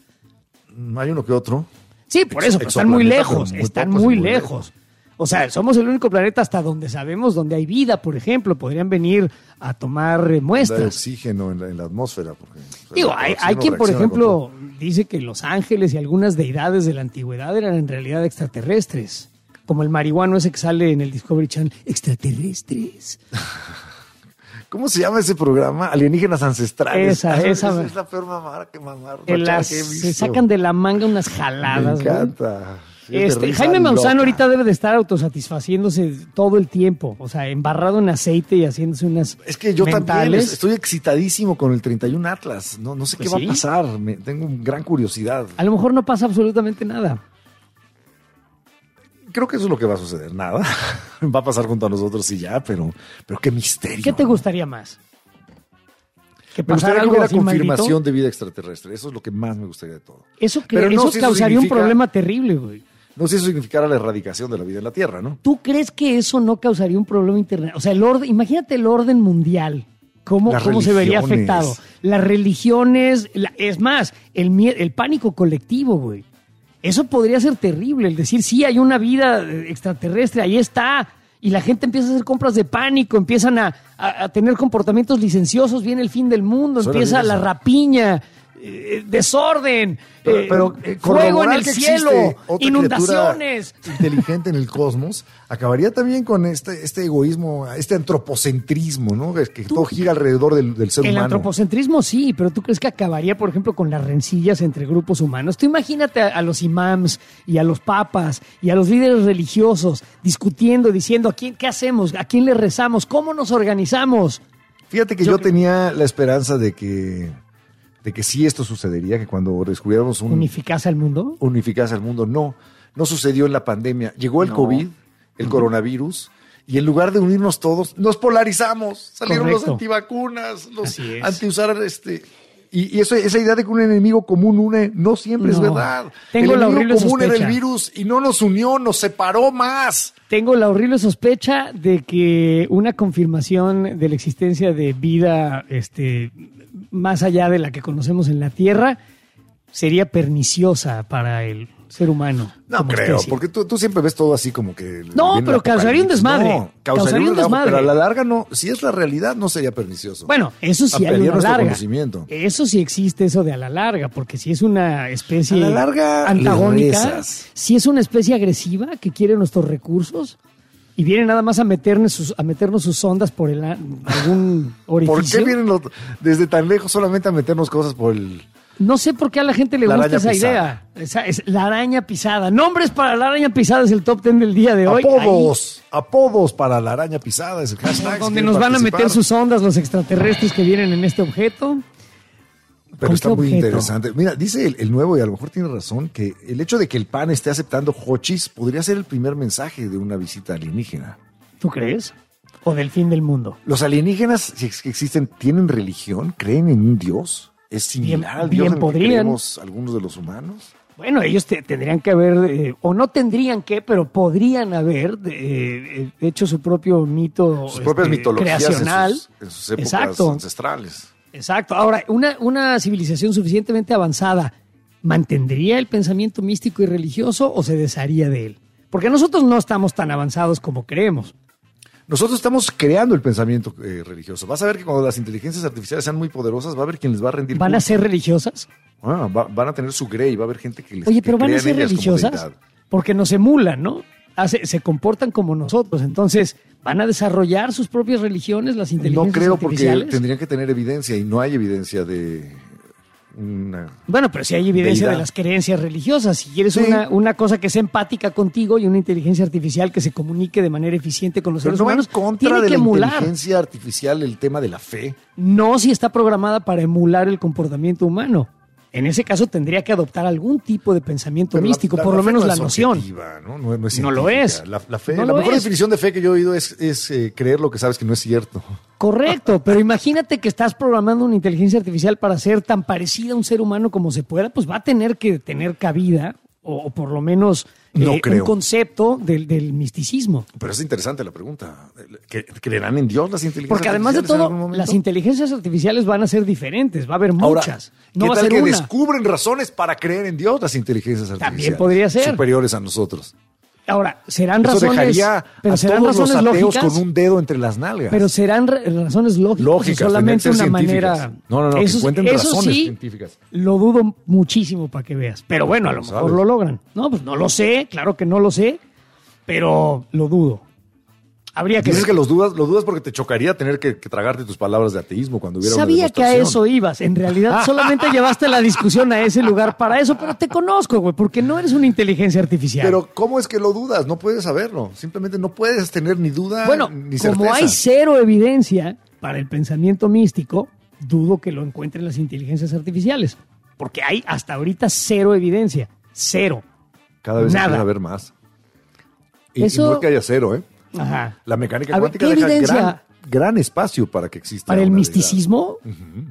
No hay uno que otro. Sí, por Ex- eso, pero están muy exoplaneta, lejos, pero muy están pocos y muy muy lejos. O sea, somos el único planeta hasta donde sabemos donde hay vida, por ejemplo. Podrían venir a tomar eh, Hay muestras. oxígeno en la, en la atmósfera. Porque, o sea, Digo, el hay, oxígeno hay quien, por reacciona con ejemplo, dice que los ángeles y algunas deidades de la antigüedad eran en realidad extraterrestres. Como el marihuano ese que sale en el Discovery Channel. Extraterrestres. ¿Cómo se llama ese programa? Alienígenas Ancestrales. Esa, Ah, esa. Es la peor mamada que mamar. En las- que he se visto. sacan de la manga unas jaladas. Me güey. encanta. Sí, es de Este, risa Jaime Maussan loca. ahorita debe de estar autosatisfaciéndose todo el tiempo, o sea, embarrado en aceite y haciéndose unas Es que yo también mentales. estoy excitadísimo con el treinta y uno Atlas. No, no sé Pues qué sí. va a pasar. Me, tengo gran curiosidad. A lo mejor no pasa absolutamente nada. Creo que eso es lo que va a suceder. Nada. Va a pasar junto a nosotros y ya, pero, pero qué misterio. ¿Qué te gustaría más? ¿Que Me gustaría pasara que algo hubiera así confirmación maldito? de vida extraterrestre. Eso es lo que más me gustaría de todo. Eso, que, Pero no, eso si eso causaría un significa- problema terrible, güey. No sé si eso significara la erradicación de la vida en la Tierra, ¿no? ¿Tú crees que eso no causaría un problema internet? O sea, el orden, imagínate el orden mundial. ¿Cómo, Las cómo se vería religiones. afectado? Las religiones, la- es más, el, mie- el pánico colectivo, güey. Eso podría ser terrible, el decir, sí, hay una vida eh, extraterrestre, ahí está. Y la gente empieza a hacer compras de pánico, empiezan a, a- a tener comportamientos licenciosos, viene el fin del mundo, Suena empieza bien la eso. rapiña, eh, desorden, Pero, eh, pero, eh, fuego en corroborar el que cielo, existe otra inundaciones. criatura inteligente en el cosmos acabaría también con este, este egoísmo, este antropocentrismo, ¿no? Es que todo gira alrededor del, del ser El humano. antropocentrismo sí, pero ¿tú crees que acabaría, por ejemplo, con las rencillas entre grupos humanos? Tú imagínate a, a los imams y a los papas y a los líderes religiosos discutiendo, diciendo, ¿a quién, qué hacemos? ¿A quién le rezamos? ¿Cómo nos organizamos? Fíjate que yo, tenía la esperanza de que, de que sí esto sucedería, que cuando descubriéramos un ¿Unificase al mundo? unificase al mundo, no, no sucedió en la pandemia. Llegó el No. COVID, el coronavirus, y en lugar de unirnos todos, nos polarizamos. Salieron Correcto. los antivacunas, los Así es. antiusar este. Y, y eso, esa idea de que un enemigo común une, no siempre es No. verdad. Tengo el la enemigo horrible común era el sospecha. virus y no nos unió, nos separó más. Tengo la horrible sospecha de que una confirmación de la existencia de vida este, más allá de la que conocemos en la Tierra sería perniciosa para el ser humano. No como creo, especie. porque tú, tú siempre ves todo así como que... No, viene pero el causaría un apocalipsis. desmadre. No, causaría, Causaría un un desmadre. Pero a desmadre. la larga no, si es la realidad, no sería pernicioso. Bueno, eso sí hay Ampliaría una nuestro larga. conocimiento. Eso sí existe, eso de a la larga, porque si es una especie A la larga, le antagónica, rezas. si es una especie agresiva que quiere nuestros recursos y viene nada más a meternos sus, a meternos sus ondas por el, a- algún orificio. ¿Por qué vienen los- desde tan lejos solamente a meternos cosas por el... No sé por qué a la gente le La gusta araña esa pisada. idea. Esa es la araña pisada. Nombres para la araña pisada es el top ten del día de hoy. Apodos, apodos para la araña pisada es el Ahí, hashtag. si donde quieren nos van a participar. meter sus ondas los extraterrestres que vienen en este objeto. Pero ¿Con está qué muy objeto? interesante. Mira, dice el, el nuevo, y a lo mejor tiene razón, que el hecho de que el P A N esté aceptando hochis podría ser el primer mensaje de una visita alienígena. ¿Tú crees? ¿O del fin del mundo? ¿Los alienígenas, si es que existen, tienen religión? ¿Creen en un dios? ¿Es similar Bien- al bien dios en el que podrían. creemos algunos de los humanos? Bueno, ellos te- tendrían que haber, eh, o no tendrían que, pero podrían haber eh, eh, hecho su propio mito Sus propias este, mitologías en creacional. sus, en sus épocas Exacto. ancestrales. Exacto. Ahora, una, una civilización suficientemente avanzada, ¿mantendría el pensamiento místico y religioso o se desharía de él? Porque nosotros no estamos tan avanzados como creemos. Nosotros estamos creando el pensamiento eh, religioso. Vas a ver que cuando las inteligencias artificiales sean muy poderosas, va a haber quien les va a rendir ¿Van a culto. ser religiosas? Ah, va- van a tener su grey, va a haber gente que les Oye, que pero van a crea en ser ellas como religiosas deidad. porque nos emulan, ¿no? Hace- se comportan como nosotros. Entonces, ¿van a desarrollar sus propias religiones, las inteligencias No creo porque artificiales? tendrían que tener evidencia y no hay evidencia de una... Bueno, pero si hay evidencia Deidad. de las creencias religiosas. Si quieres Sí. una, una cosa que sea empática contigo y una inteligencia artificial que se comunique de manera eficiente con los Pero seres no va en humanos, contra tiene de que la emular. inteligencia artificial el tema de la fe. No si está programada para emular el comportamiento humano. En ese caso tendría que adoptar algún tipo de pensamiento Pero la- místico, la- por la lo fe menos no la es noción. objetiva, ¿no? No, no es No lo científica. es. La, la fe, No la lo mejor es. definición de fe que yo he oído es, es, eh, creer lo que sabes que no es cierto. Correcto, pero imagínate que estás programando una inteligencia artificial para ser tan parecida a un ser humano como se pueda, pues va a tener que tener cabida, o, o por lo menos No eh, creo. un concepto del, del misticismo. Pero es interesante la pregunta. ¿Cre- ¿Creerán en Dios las inteligencias Porque además de artificiales en todo, algún momento? las inteligencias artificiales van a ser diferentes, va a haber Ahora, muchas. ¿qué No va a tal ser que una. descubren razones para creer en Dios las inteligencias artificiales? También podría ser. Superiores a nosotros. Ahora, serán Eso razones, dejaría pero a serán todos los razones ateos lógicas, con un dedo entre las nalgas. pero serán ra- razones lógicas, Lógicas, o solamente tendrían una que ser manera. científicas. No, no, no, que eso, encuentren eso razones sí, científicas. lo dudo muchísimo para que veas. Pero bueno, a lo ¿Cómo mejor sabes? lo logran. No, pues no lo sé, claro que no lo sé, pero lo dudo. Habría que Dices ver. que los dudas, los dudas porque te chocaría tener que, que tragarte tus palabras de ateísmo cuando hubiera Sabía una que a demostración. eso ibas. En realidad solamente llevaste la discusión a ese lugar para eso, pero te conozco, güey, porque no eres una inteligencia artificial. Pero ¿cómo es que lo dudas? No puedes saberlo. Simplemente no puedes tener ni duda bueno, ni certeza. como hay cero evidencia para el pensamiento místico, dudo que lo encuentren las inteligencias artificiales. Porque hay hasta ahorita cero evidencia. Cero. Cada vez Nada. empieza a haber más. Y, Eso- y no es que haya cero, ¿eh? Ajá. La mecánica A ver, cuántica ¿qué deja evidencia? gran, gran espacio para que exista Para el una misticismo, deidad.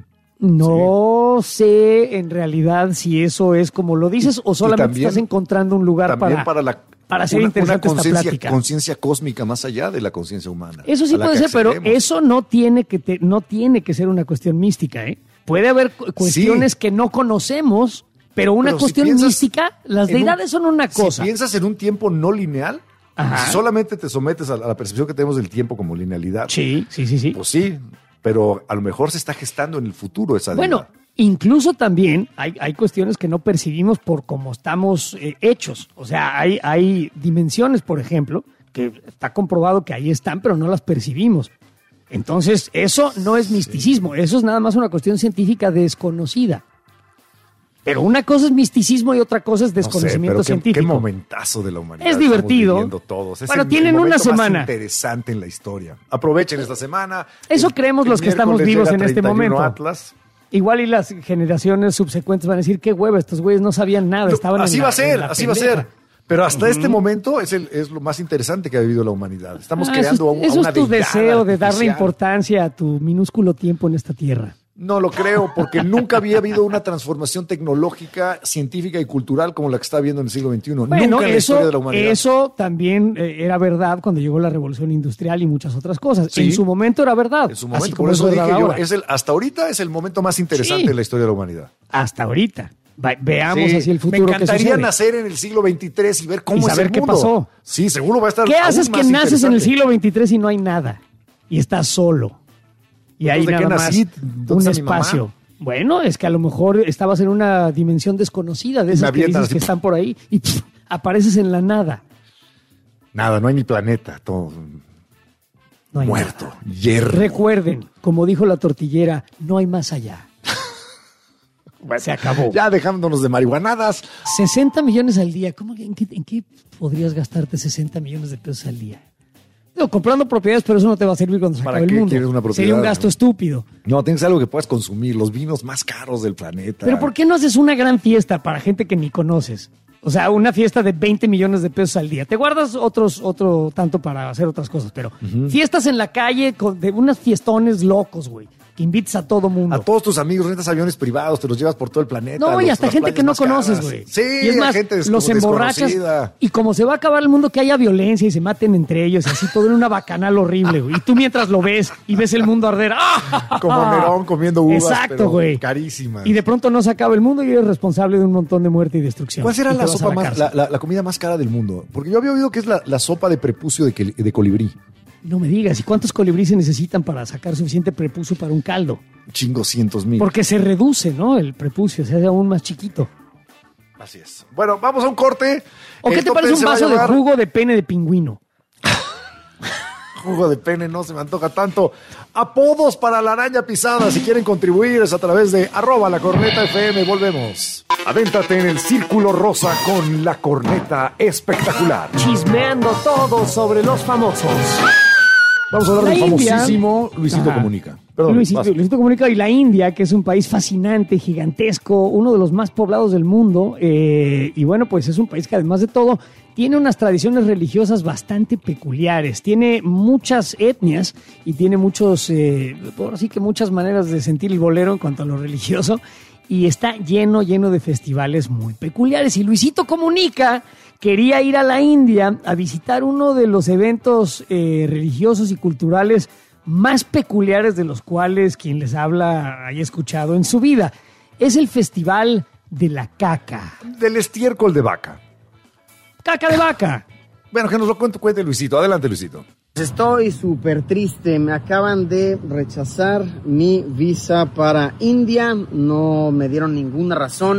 no sé en realidad si eso es como lo dices o solamente también- estás encontrando un lugar También para, para, la, para hacer una, interesante una esta conciencia- plática. conciencia cósmica más allá de la conciencia humana. Eso sí a la puede que ser, pero accedemos. eso no tiene que te- no tiene que ser una cuestión mística, ¿eh? Puede haber cu- cuestiones que no conocemos, pero una Pero si cuestión piensas mística, las en un- deidades son una cosa. Si piensas en un tiempo no lineal, Ajá. si solamente te sometes a la, a la percepción que tenemos del tiempo como linealidad. Sí, sí, sí, sí. Pues sí, pero a lo mejor se está gestando en el futuro esa Bueno, deidad. incluso también hay, hay cuestiones que no percibimos por cómo estamos eh, hechos. O sea, hay, hay dimensiones, por ejemplo, que está comprobado que ahí están, pero no las percibimos. Entonces, eso no es misticismo, eso es nada más una cuestión científica desconocida. Pero una cosa es misticismo y otra cosa es desconocimiento no sé, pero qué, científico. qué momentazo de la humanidad. Es estamos divertido. viviendo todos. Es Bueno, el- tienen el una momento más semana. interesante en la historia. Aprovechen esta semana. Eso El- creemos el los que estamos miércoles vivos llega en este treinta y uno momento. Atlas. Igual y las generaciones subsecuentes van a decir, qué hueva, estos güeyes no sabían nada, estaban Así en va la- a ser, en la así va a pendeja. ser. Pero hasta Ujú. este momento es, el, es lo más interesante que ha vivido la humanidad. Estamos Ah, creando eso a, es, un- a eso una es tu deidad deseo de darle artificial. importancia a tu minúsculo tiempo en esta tierra. No lo creo, porque nunca había habido una transformación tecnológica, científica y cultural como la que está habiendo en el siglo veintiuno. Bueno, nunca en la historia de la eso, humanidad. eso también eh, era verdad cuando llegó la revolución industrial y muchas otras cosas. Sí. En su momento era verdad. En su así momento, como por eso es dije verdad yo, ahora. es el, hasta ahorita es el momento más interesante Sí. de la historia de la humanidad. Hasta ahorita. Va- veamos Sí, hacia el futuro me qué encantaría sucede. nacer en el siglo veintitrés y ver cómo Y es saber el qué mundo. pasó. Sí, seguro va a estar ¿Qué aún haces que más naces en el interesante. siglo veintitrés y no hay nada? Y estás solo. Y hay Entonces, ¿de nada qué más nací? ¿Dónde un está mi mamá? espacio. Bueno, es que a lo mejor estabas en una dimensión desconocida de Me esas que avientan dices así, que están por ahí y pff, apareces en la nada. Nada, no hay ni planeta, todo No hay muerto, nada. hierro. Recuerden, como dijo la tortillera, no hay más allá. Se acabó. Ya dejándonos de marihuanadas. sesenta millones al día. ¿Cómo, que- en, qué, en qué podrías gastarte sesenta millones de pesos al día? Digo, comprando propiedades, pero eso no te va a servir cuando se ¿Para acabe el qué mundo. quieres una propiedad, Sería un gasto no? estúpido. No, tienes algo que puedas consumir, los vinos más caros del planeta. Pero ¿por qué no haces una gran fiesta para gente que ni conoces? O sea, una fiesta de veinte millones de pesos al día. Te guardas otros, otro tanto para hacer otras cosas, pero Ujú. fiestas en la calle con, de unas fiestones locos, güey. Que invites a todo mundo. A todos tus amigos, rentas aviones privados, te los llevas por todo el planeta. No, y los- hasta las gente playas que no más conoces, caras. güey. Sí, y es más, gente des- los emborrachas. desconocida. Y como se va a acabar el mundo, que haya violencia y se maten entre ellos, y así todo en una bacanal horrible, güey. Y tú mientras lo ves y ves el mundo arder. ¡ah! Como Nerón comiendo uvas, Exacto, pero güey. carísimas. Y de pronto no se acaba el mundo y eres responsable de un montón de muerte y destrucción. ¿Cuál será Y te la vas a sopa más, cárcel. la, la- la comida más cara del mundo? Porque yo había oído que es la, la sopa de prepucio de, que- de colibrí. No me digas, ¿y cuántos colibríes se necesitan para sacar suficiente prepucio para un caldo? Chingo cientos mil. Porque se reduce, ¿no? El prepucio, se hace aún más chiquito. Así es. Bueno, vamos a un corte. ¿O qué El te top parece ten un se va a vaso de llamar jugo de pene de pingüino? Jugo de pene, no se me antoja tanto. Apodos para la araña pisada. Si quieren contribuir es a través de arroba la corneta F M. Volvemos. Avéntate en el círculo rosa con la corneta espectacular. Chismeando todo sobre los famosos. Vamos a hablar La del India. famosísimo Luisito Ajá. Comunica. Perdón, Luisito, vas. Luisito Comunica y la India, que es un país fascinante, gigantesco, uno de los más poblados del mundo. eh, y bueno, pues es un país que además de todo tiene unas tradiciones religiosas bastante peculiares. Tiene muchas etnias y tiene muchos, eh, por así que muchas maneras de sentir el bolero en cuanto a lo religioso. Y está lleno, lleno de festivales muy peculiares. Y Luisito Comunica quería ir a la India a visitar uno de los eventos eh, religiosos y culturales más peculiares de los cuales quien les habla haya escuchado en su vida. Es el Festival de la Caca. Del estiércol de vaca. Caca de vaca. Bueno, que nos lo cuente, cuente Luisito. Adelante, Luisito. Estoy súper triste, me acaban de rechazar mi visa para India, no me dieron ninguna razón,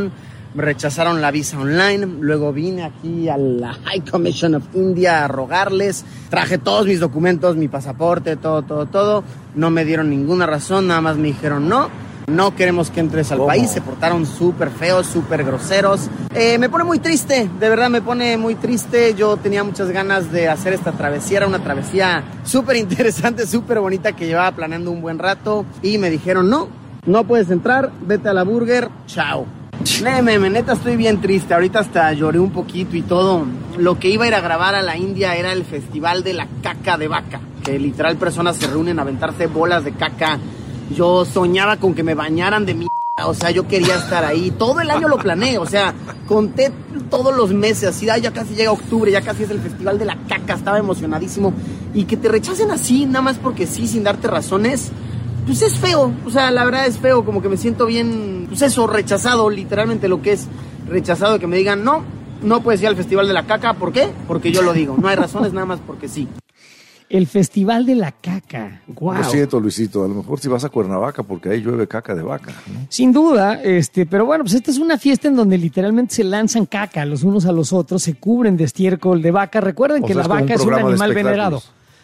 me rechazaron la visa online, luego vine aquí a la High Commission of India a rogarles, traje todos mis documentos, mi pasaporte, todo, todo, todo, no me dieron ninguna razón, nada más me dijeron no, no queremos que entres al ¿Cómo? país, se portaron súper feos, súper groseros, eh, me pone muy triste, de verdad me pone muy triste, yo tenía muchas ganas de hacer esta travesía, era una travesía súper interesante, súper bonita que llevaba planeando un buen rato y me dijeron no, no puedes entrar, vete a la burger, chao. Meme, neta estoy bien triste, ahorita hasta lloré un poquito y todo. Lo que iba a ir a grabar a la India era el festival de la caca de vaca, que literal personas se reúnen a aventarse bolas de caca. Yo soñaba con que me bañaran de mierda, o sea, yo quería estar ahí. Todo el año lo planeé, o sea, conté todos los meses, así, ah, ya casi llega octubre, ya casi es el festival de la caca, estaba emocionadísimo. Y que te rechacen así, nada más porque sí, sin darte razones, pues es feo, o sea, la verdad es feo, como que me siento bien, pues eso, rechazado, literalmente lo que es rechazado, de que me digan, no, no puedes ir al Festival de la Caca, ¿por qué? Porque yo lo digo, no hay razones, nada más porque sí. El Festival de la Caca, wow. Lo siento, Luisito, a lo mejor si vas a Cuernavaca, porque ahí llueve caca de vaca, ¿no? Sin duda, este, pero bueno, pues esta es una fiesta en donde literalmente se lanzan caca los unos a los otros, se cubren de estiércol de vaca. Recuerden O que sea, la es como vaca un es un programa de animal espectáculos. venerado.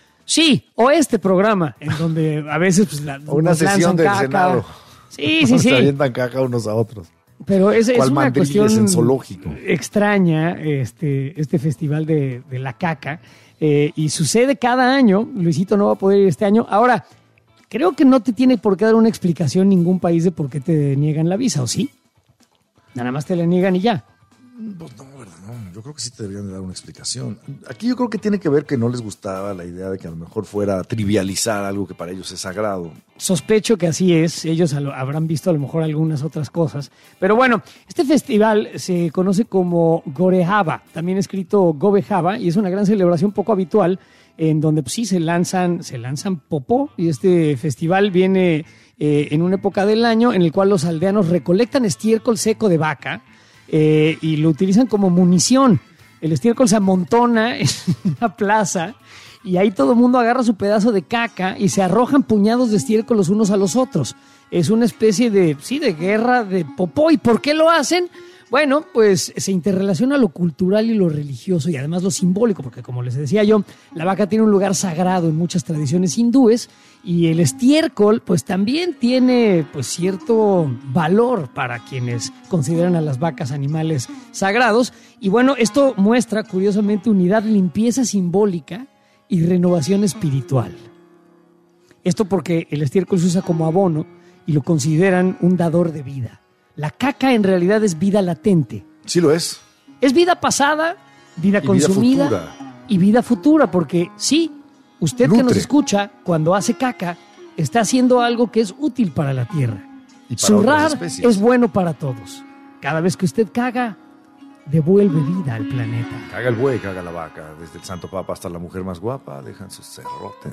Sí, o este programa, en donde a veces pues, la, O una nos sesión lanzan del caca. Senado. Sí, sí, Se sí. avientan caca unos a otros. Pero es, es ¿Cuál una mandriles cuestión en zoológico? extraña este, este festival de, de la caca. Eh, y sucede cada año. Luisito no va a poder ir este año. Ahora, creo que no te tiene por qué dar una explicación ningún país de por qué te niegan la visa, ¿o sí? Nada más te la niegan y ya. Pues no, verdad, no. Yo creo que sí te deberían de dar una explicación. Aquí yo creo que tiene que ver que no les gustaba la idea de que a lo mejor fuera a trivializar algo que para ellos es sagrado. Sospecho que así es. Ellos a lo- habrán visto a lo mejor algunas otras cosas. Pero bueno, este festival se conoce como Gorehava, también escrito Gobejava, y es una gran celebración poco habitual en donde pues, sí se lanzan, se lanzan popó. Y este festival viene eh, en una época del año en el cual los aldeanos recolectan estiércol seco de vaca eh, y lo utilizan como munición. El estiércol se amontona en una plaza y ahí todo el mundo agarra su pedazo de caca y se arrojan puñados de estiércol los unos a los otros. Es una especie de, sí, de guerra de popó. ¿Y por qué lo hacen? Bueno, pues se interrelaciona lo cultural y lo religioso y además lo simbólico, porque como les decía yo, la vaca tiene un lugar sagrado en muchas tradiciones hindúes y el estiércol pues también tiene pues cierto valor para quienes consideran a las vacas animales sagrados. Y bueno, esto muestra curiosamente unidad, limpieza simbólica y renovación espiritual. Esto porque el estiércol se usa como abono y lo consideran un dador de vida. La caca en realidad es vida latente. Sí lo es. Es vida pasada, vida Y vida consumida futura. y vida futura, porque sí, usted que nos Nutre. escucha, cuando hace caca, está haciendo algo que es útil para la tierra. Y para Zurrar otras especies. es bueno para todos. Cada vez que usted caga, devuelve vida al planeta. Caga el buey, caga la vaca. Desde el Santo Papa hasta la mujer más guapa, dejan su cerrote.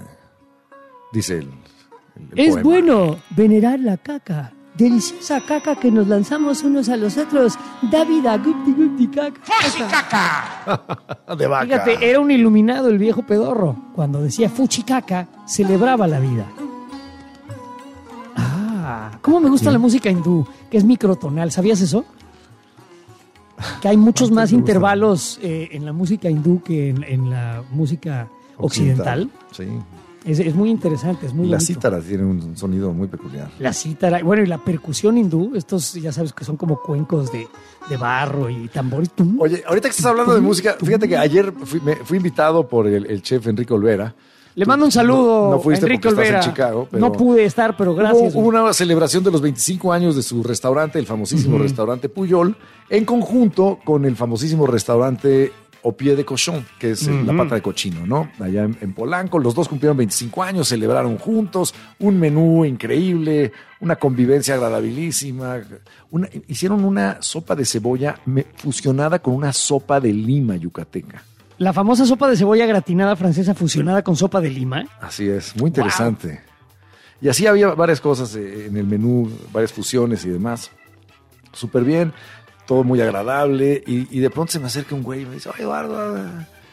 Dice el, el- el Es poema. bueno venerar la caca. Deliciosa caca que nos lanzamos unos a los otros. Da vida, guti guti caca. caca. De vaca. Fíjate, era un iluminado el viejo pedorro. Cuando decía fuchi caca, celebraba la vida. Ah, cómo me gusta la música hindú, que es microtonal. ¿Sabías eso? Que hay muchos más intervalos eh, en la música hindú que en, en la música occidental. Sí. Es, es muy interesante, es muy Y la bonito. cítara tiene un sonido muy peculiar. La cítara, bueno, y la percusión hindú, estos ya sabes que son como cuencos de, de barro y tambor. Oye, ahorita que estás hablando de música, fíjate que ayer fui, me, fui invitado por el, el chef Enrique Olvera. Le mando un saludo No, no fuiste a Enrique porque Olvera. estás en Chicago, pero no pude estar, pero gracias. Hubo, hubo una celebración de los veinticinco años de su restaurante, el famosísimo Ujú. restaurante Puyol, en conjunto con el famosísimo restaurante Au Pied de Cochon, que es eh, la Ujú. pata de cochino, ¿no? Allá en, en Polanco. Los dos cumplieron veinticinco años, celebraron juntos, un menú increíble, una convivencia agradabilísima. Una- hicieron una sopa de cebolla me- fusionada con una sopa de lima yucateca. La famosa sopa de cebolla gratinada francesa fusionada con sopa de lima. Así es, muy interesante. Y así había varias cosas eh, en el menú, varias fusiones y demás. Súper bien, todo muy agradable. Y, y de pronto se me acerca un güey y me dice, oye, Eduardo,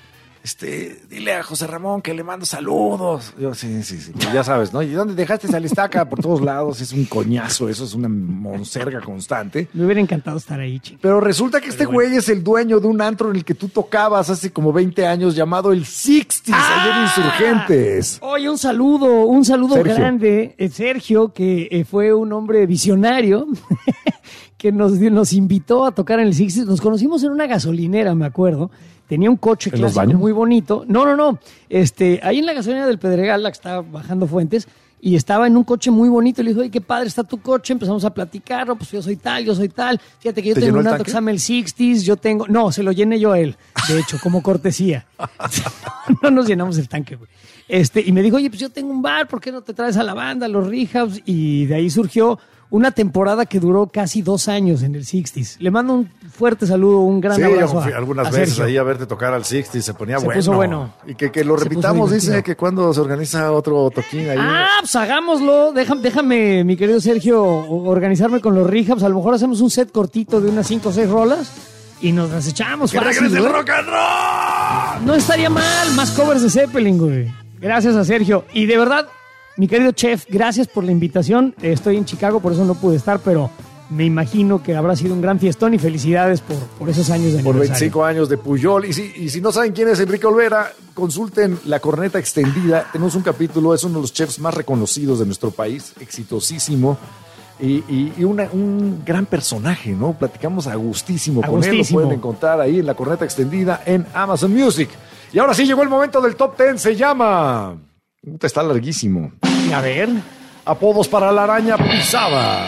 este, dile a José Ramón que le mando saludos. Yo, sí, sí, sí, pues ya sabes, ¿no? ¿Y dónde dejaste esa listaca? Por todos lados, es un coñazo, eso es una monserga constante. Me hubiera encantado estar ahí, chico. Pero resulta que este güey es el dueño de un antro en el que tú tocabas hace como veinte años llamado el sesenta, ¡Ah! allá en Insurgentes. Oye, un saludo, un saludo Sergio. grande. Eh, Sergio, que eh, fue un hombre visionario, que nos, nos invitó a tocar en el sesenta. Nos conocimos en una gasolinera, me acuerdo. Tenía un coche ¿En los clásico baños? muy bonito. No, no, no. Este, ahí en la gasolinera del Pedregal, la que estaba bajando Fuentes, y estaba en un coche muy bonito. Y le dijo, oye, qué padre está tu coche. Empezamos a platicar. No, pues yo soy tal, yo soy tal. Fíjate que yo ¿Te tengo llenó un el auto que tanque? se llama el sesenta. Yo tengo... No, se lo llené yo a él, de hecho, como cortesía. No nos llenamos el tanque, güey. Este, y me dijo, oye, pues yo tengo un bar, ¿por qué no te traes a la banda, a los rehabs? Y de ahí surgió una temporada que duró casi dos años en el sesenta. Le mando un fuerte saludo, un gran Sí, abrazo. yo fui a- algunas a veces Sergio. ahí a verte tocar al sesenta y se ponía Se bueno. puso bueno. Y que, que lo Se puso repitamos, dice divertido. que cuando se organiza otro toquín ahí. Ah, pues hagámoslo. Déjame, déjame, mi querido Sergio, o- organizarme con los rehabs. A lo mejor hacemos un set cortito de unas cinco o seis rolas y nos las echamos. ¡Que fácil, regrese el güey. rock and roll! No estaría mal, más covers de Zeppelin, güey. Gracias a Sergio. Y de verdad, mi querido chef, gracias por la invitación. Estoy en Chicago, por eso no pude estar, pero me imagino que habrá sido un gran fiestón y felicidades por, por esos años de Por aniversario. veinticinco años de Puyol. Y si, y si no saben quién es Enrique Olvera, consulten La Corneta Extendida. Tenemos un capítulo, es uno de los chefs más reconocidos de nuestro país, exitosísimo. Y, y- y una- un gran personaje, ¿no? Platicamos a gustísimo A con él. Lo gustísimo. pueden encontrar ahí en La Corneta Extendida en Amazon Music. Y ahora sí llegó el momento del top ten. Se llama... Puta, está larguísimo. A ver. Apodos para la araña pisada.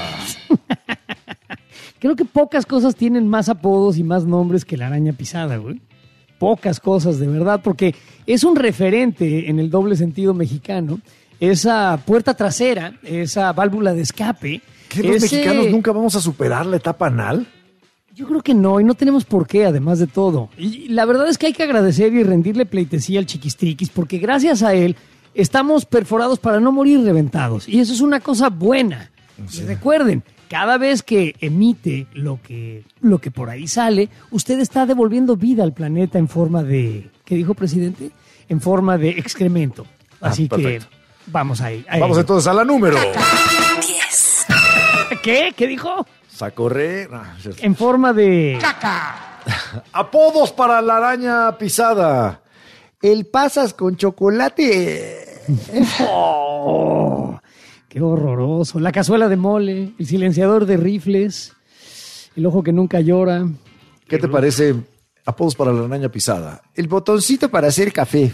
Creo que pocas cosas tienen más apodos y más nombres que la araña pisada, güey. Pocas cosas, de verdad, porque es un referente en el doble sentido mexicano. Esa puerta trasera, esa válvula de escape. ¿Que los ese- mexicanos nunca vamos a superar la etapa anal? Yo creo que no, y no tenemos por qué, además de todo. Y la verdad es que hay que agradecer y rendirle pleitesía al Chiquistriquis, porque gracias a él estamos perforados para no morir reventados. Y eso es una cosa buena. Y recuerden, cada vez que emite lo que, lo que por ahí sale, usted está devolviendo vida al planeta en forma de... ¿Qué dijo, presidente? En forma de excremento. Así Ah, que perfecto. vamos ahí. ahí. Vamos entonces a la número. diez. ¿Qué? ¿Qué dijo? Sacorre. Ah, cierto. En forma de... Apodos para la araña pisada. El pasas con chocolate. Oh, ¡qué horroroso! La cazuela de mole, el silenciador de rifles, el ojo que nunca llora. ¿Qué te parece? Apodos para la araña pisada. El botoncito para hacer café.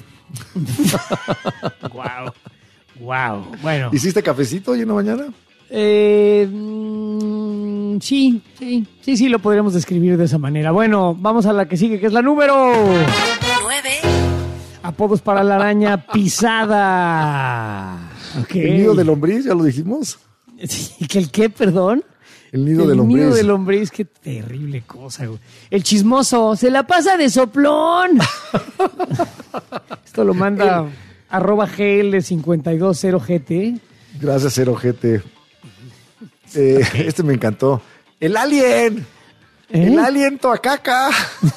Wow, wow. Bueno, ¿Hiciste cafecito hoy en la mañana? eh, mm, sí, sí, sí, sí, lo podríamos describir de esa manera. Bueno, vamos a la que sigue, que es la número nueve. apodos para la araña pisada. Ok. El nido de lombriz, ya lo dijimos. Sí, ¿que el qué, perdón? El nido el de lombriz. nido de lombriz, qué terrible cosa, güey. El chismoso, se la pasa de soplón. Esto lo manda arroba G L cincuenta y dos cero G T. Gracias, Cero G T. Eh, Este me encantó. El alien. ¿Eh? El alien toacaca.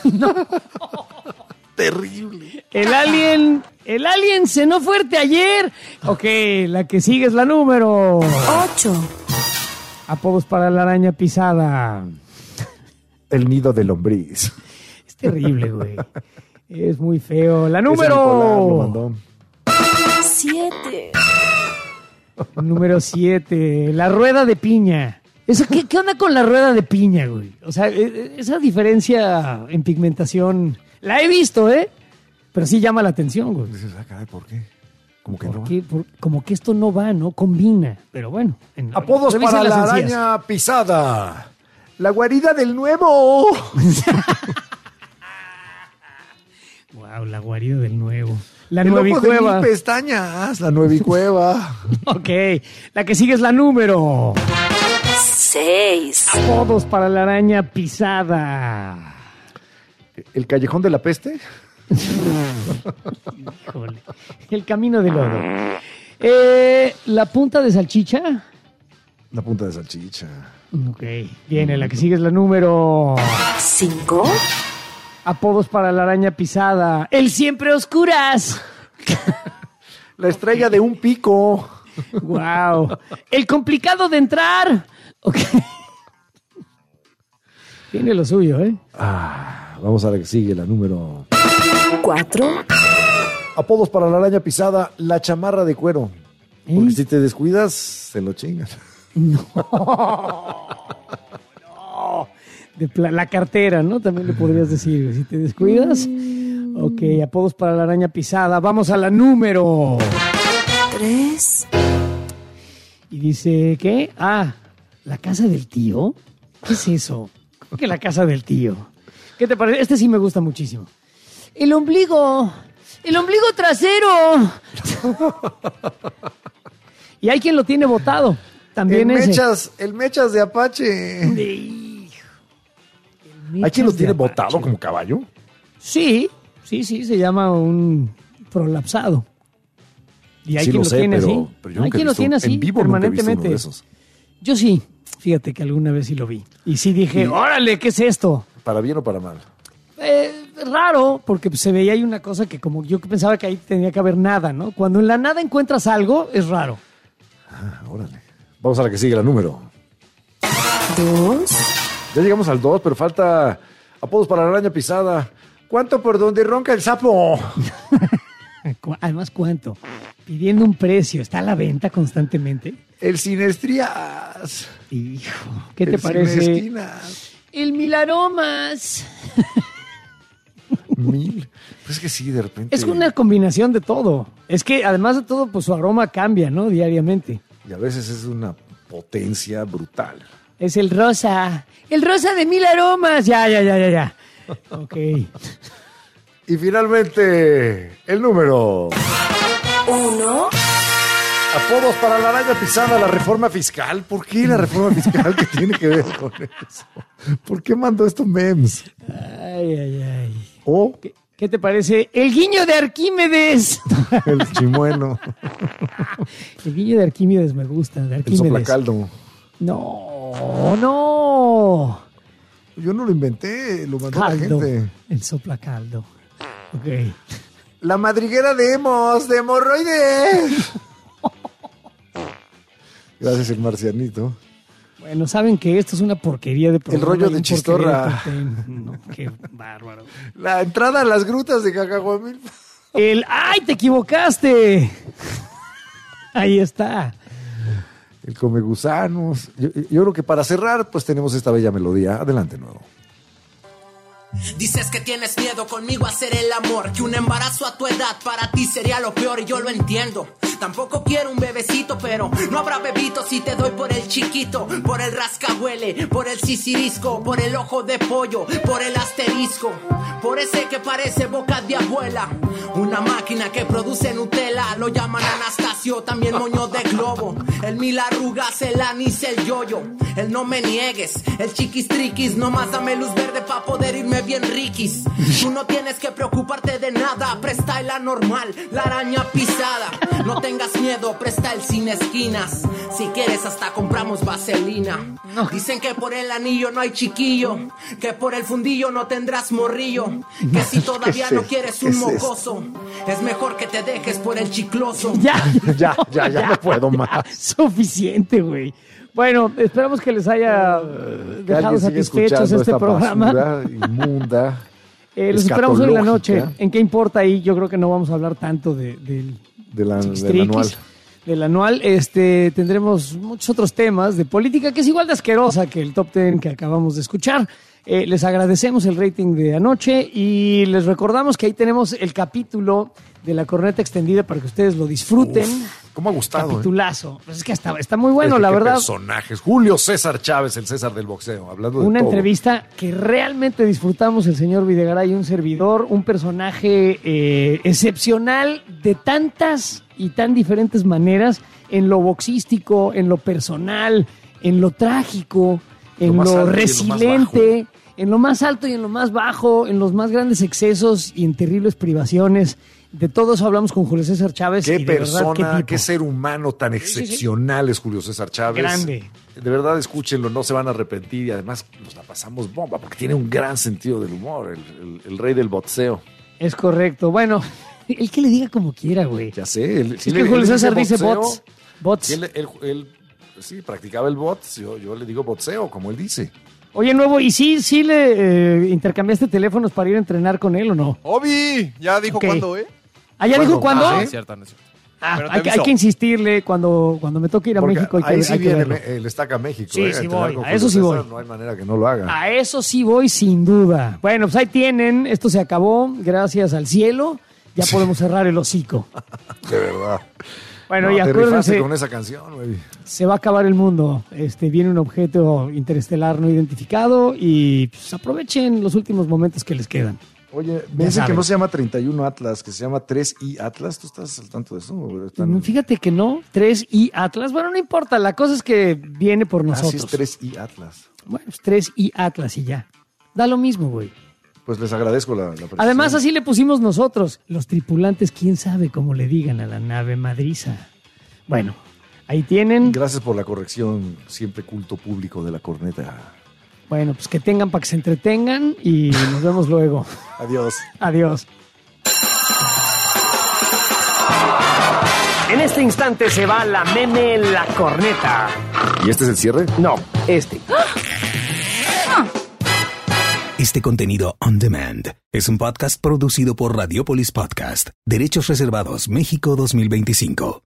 Terrible. El alien, el alien cenó fuerte ayer. Ok, la que sigue es la número ocho. apodos para la araña pisada. El nido de lombriz. Es terrible, güey. Es muy feo. La Ese Nicolás lo número mandó. siete. número siete, la rueda de piña. Eso, ¿qué, ¿Qué onda con la rueda de piña, güey? O sea, e- esa diferencia en pigmentación la he visto, ¿eh? Pero sí llama la atención, güey. Dices, ah, caray, ¿por qué? Como que ¿Por no. qué? Por- como que esto no va, ¿no? Combina. Pero bueno. en- Apodos revisen para las la encías. araña pisada. La guarida del nuevo. Wow, la guarida del nuevo. La El nueva ojo de cueva. mil pestañas. La nueva cueva. Ok, la que sigue es la número. seis. Apodos para la araña pisada. El callejón de la peste. Híjole. El camino del lodo. Eh, la punta de salchicha. La punta de salchicha. Ok, viene, la que sigue es la número cinco. Apodos para la araña pisada. El siempre oscuras. La estrella de un pico. Wow. El complicado de entrar. Ok. Tiene lo suyo, ¿eh? Ah, vamos a la que sigue, la número Cuatro. Apodos para la araña pisada, la chamarra de cuero. Porque si te descuidas, se lo chingan. No. No. De pla- la cartera, ¿no? También le podrías decir, si te descuidas. Ok, apodos para la araña pisada. Vamos a la número Tres. Y dice, ¿qué? Ah, ¿la casa del tío? ¿Qué es eso? ¿Cómo que la casa del tío? ¿Qué te parece? Este sí me gusta muchísimo. El ombligo. El ombligo trasero. Y hay quien lo tiene botado. También el ese. mechas, el mechas de Apache. ¿Hay quien lo tiene botado como caballo? Sí, sí, sí, se llama un prolapsado. Y hay Sí quien lo lo sé, tiene pero- así. pero yo Hay nunca he quien lo visto- tiene así en vivo nunca he visto uno permanentemente. de esos. Yo sí, fíjate que alguna vez sí lo vi. Y sí dije, Y- órale, ¿qué es esto? ¿Para bien o para mal? Eh, raro, porque se veía ahí una cosa que como yo pensaba que ahí tenía que haber nada, ¿no? Cuando en la nada encuentras algo, es raro. Ah, órale. Vamos a la que sigue, la número Dos. Ya llegamos al dos, pero falta apodos para la araña pisada. ¿Cuánto por donde ronca el sapo? Cu- Además, ¿cuánto? Pidiendo un precio, está a la venta constantemente. El sin estrías. Hijo, ¿qué te El sin parece? esquinas. El mil aromas. Mil. Pues es que sí, de repente. Es una combinación de todo. Es que además de todo, pues su aroma cambia, ¿no? Diariamente. Y a veces es una potencia brutal. Es el rosa. El rosa de mil aromas. Ya, ya, ya, ya, ya. Ok. Y finalmente, el número. Uno. Apodos para la araña pisada, la reforma fiscal. ¿Por qué la reforma fiscal? ¿Qué tiene que ver con eso? ¿Por qué mandó esto memes? Ay, ay, ay. ¿O ¿Qué, qué te parece? El guiño de Arquímedes. el chimuelo? El guiño de Arquímedes me gusta. De El Arquímedes. soplacaldo. No, no. Yo no lo inventé, lo mandó Caldo. la gente. El soplacaldo. Ok. La madriguera de hemos, de hemorroides. Gracias, el marcianito. Bueno, saben que esto es una porquería de programa. rollo y de un chistorra. porquería de contenido. No, qué bárbaro. La entrada a las grutas de Cacahuamil. El ¡ay, te equivocaste! Ahí está. El come gusanos. Yo, yo creo que para cerrar, pues tenemos esta bella melodía. Adelante, nuevo. Dices que tienes miedo conmigo a hacer el amor, que un embarazo a tu edad para ti sería lo peor y yo lo entiendo. Tampoco quiero un bebecito, pero no habrá bebito si te doy por el chiquito, por el rascahuele, por el sisirisco, por el ojo de pollo, por el asterisco, por ese que parece boca de abuela. Una máquina que produce Nutella, lo llaman Anastasio, también moño de globo. El mil arrugas, el anís, el yoyo, el no me niegues, el chiquis triquis, nomás dame luz verde pa' poder irme bien riquis. Tú no tienes que preocuparte de nada, presta la normal, la araña pisada. No tengas miedo, presta el sin esquinas. Si quieres hasta compramos vaselina. Dicen que por el anillo no hay chiquillo, que por el fundillo no tendrás morrillo, que si todavía ¿Qué no es quieres esto? un ¿Qué es esto? mocoso, es mejor que te dejes por el chicloso. Ya, Ya, ya, ya no puedo más. Suficiente, güey. Bueno, esperamos que les haya eh, Que dejado alguien siga satisfechos escuchando este esta programa. basura inmunda. Eh, los esperamos hoy en la noche. escatológica ¿En qué importa ahí? Yo creo que no vamos a hablar tanto de, del de la- del Chiquistriquis, anual. del anual. Este, tendremos muchos otros temas de política que es igual de asquerosa que el top ten que acabamos de escuchar. Eh, les agradecemos el rating de anoche y les recordamos que ahí tenemos el capítulo de la corneta extendida para que ustedes lo disfruten. Uf, ¿cómo ha gustado? eh? Capitulazo. Pues es que está, está muy bueno, Es que la qué verdad. personajes. Julio César Chávez, el César del boxeo, hablando de Una todo. entrevista que realmente disfrutamos el señor Videgaray, un servidor, un personaje eh, excepcional de tantas y tan diferentes maneras en lo boxístico, en lo personal, en lo trágico, en más lo, alto y en lo más resiliente, en lo más alto y en lo más bajo, en los más grandes excesos y en terribles privaciones. De todo eso hablamos con Julio César Chávez. Qué y de persona, verdad, qué, qué, tipo. ser humano tan excepcional sí, sí. es Julio César Chávez. Grande. De verdad, escúchenlo, no se van a arrepentir y además nos la pasamos bomba porque tiene un gran sentido del humor, el, el, el rey del boxeo. Es correcto. Bueno, el que le diga como quiera, güey. Ya sé. El, es que Julio César dice bots. Bots. Él, él, él, sí, practicaba el bots, yo, yo le digo boxeo, como él dice. Oye, Nuevo, ¿y sí, sí le eh, intercambiaste teléfonos para ir a entrenar con él o no? Obi, ya dijo okay. cuándo, ¿eh? ¿Ah, ya dijo cuándo? Ah, no es cierto, no es cierto. Ah, hay, hay que insistirle cuando, cuando me toque ir a Porque México. Hay ahí que, sí hay viene que el Estaca México. Sí, eh, sí voy. A eso sí César, voy. No hay manera que no lo haga. A eso sí voy, sin duda. Bueno, pues ahí tienen. Esto se acabó. Gracias al cielo. Ya sí. podemos cerrar el hocico. De verdad. Bueno, no, y acuérdense, con esa canción, güey. Se va a acabar el mundo. Este, viene un objeto interestelar no identificado y pues, aprovechen los últimos momentos que les quedan. Oye, me dicen que no se llama treinta y uno Atlas, que se llama tres I Atlas. ¿Tú estás al tanto de eso? ¿Están... Fíjate que no, tres I Atlas. Bueno, no importa, la cosa es que viene por nosotros. Ah, sí, es tres I Atlas. Bueno, pues tres I Atlas y ya. Da lo mismo, güey. Pues les agradezco la, la presentación. Además, así le pusimos nosotros. Los tripulantes, quién sabe cómo le digan a la nave madriza. Bueno, ahí tienen. Gracias por la corrección, siempre culto público de la corneta. Bueno, pues que tengan para que se entretengan y nos vemos luego. Adiós. Adiós. En este instante se va la meme La Corneta. ¿Y este es el cierre? No, este. Este contenido on demand es un podcast producido por Radiopolis Podcast, Derechos Reservados México dos mil veinticinco.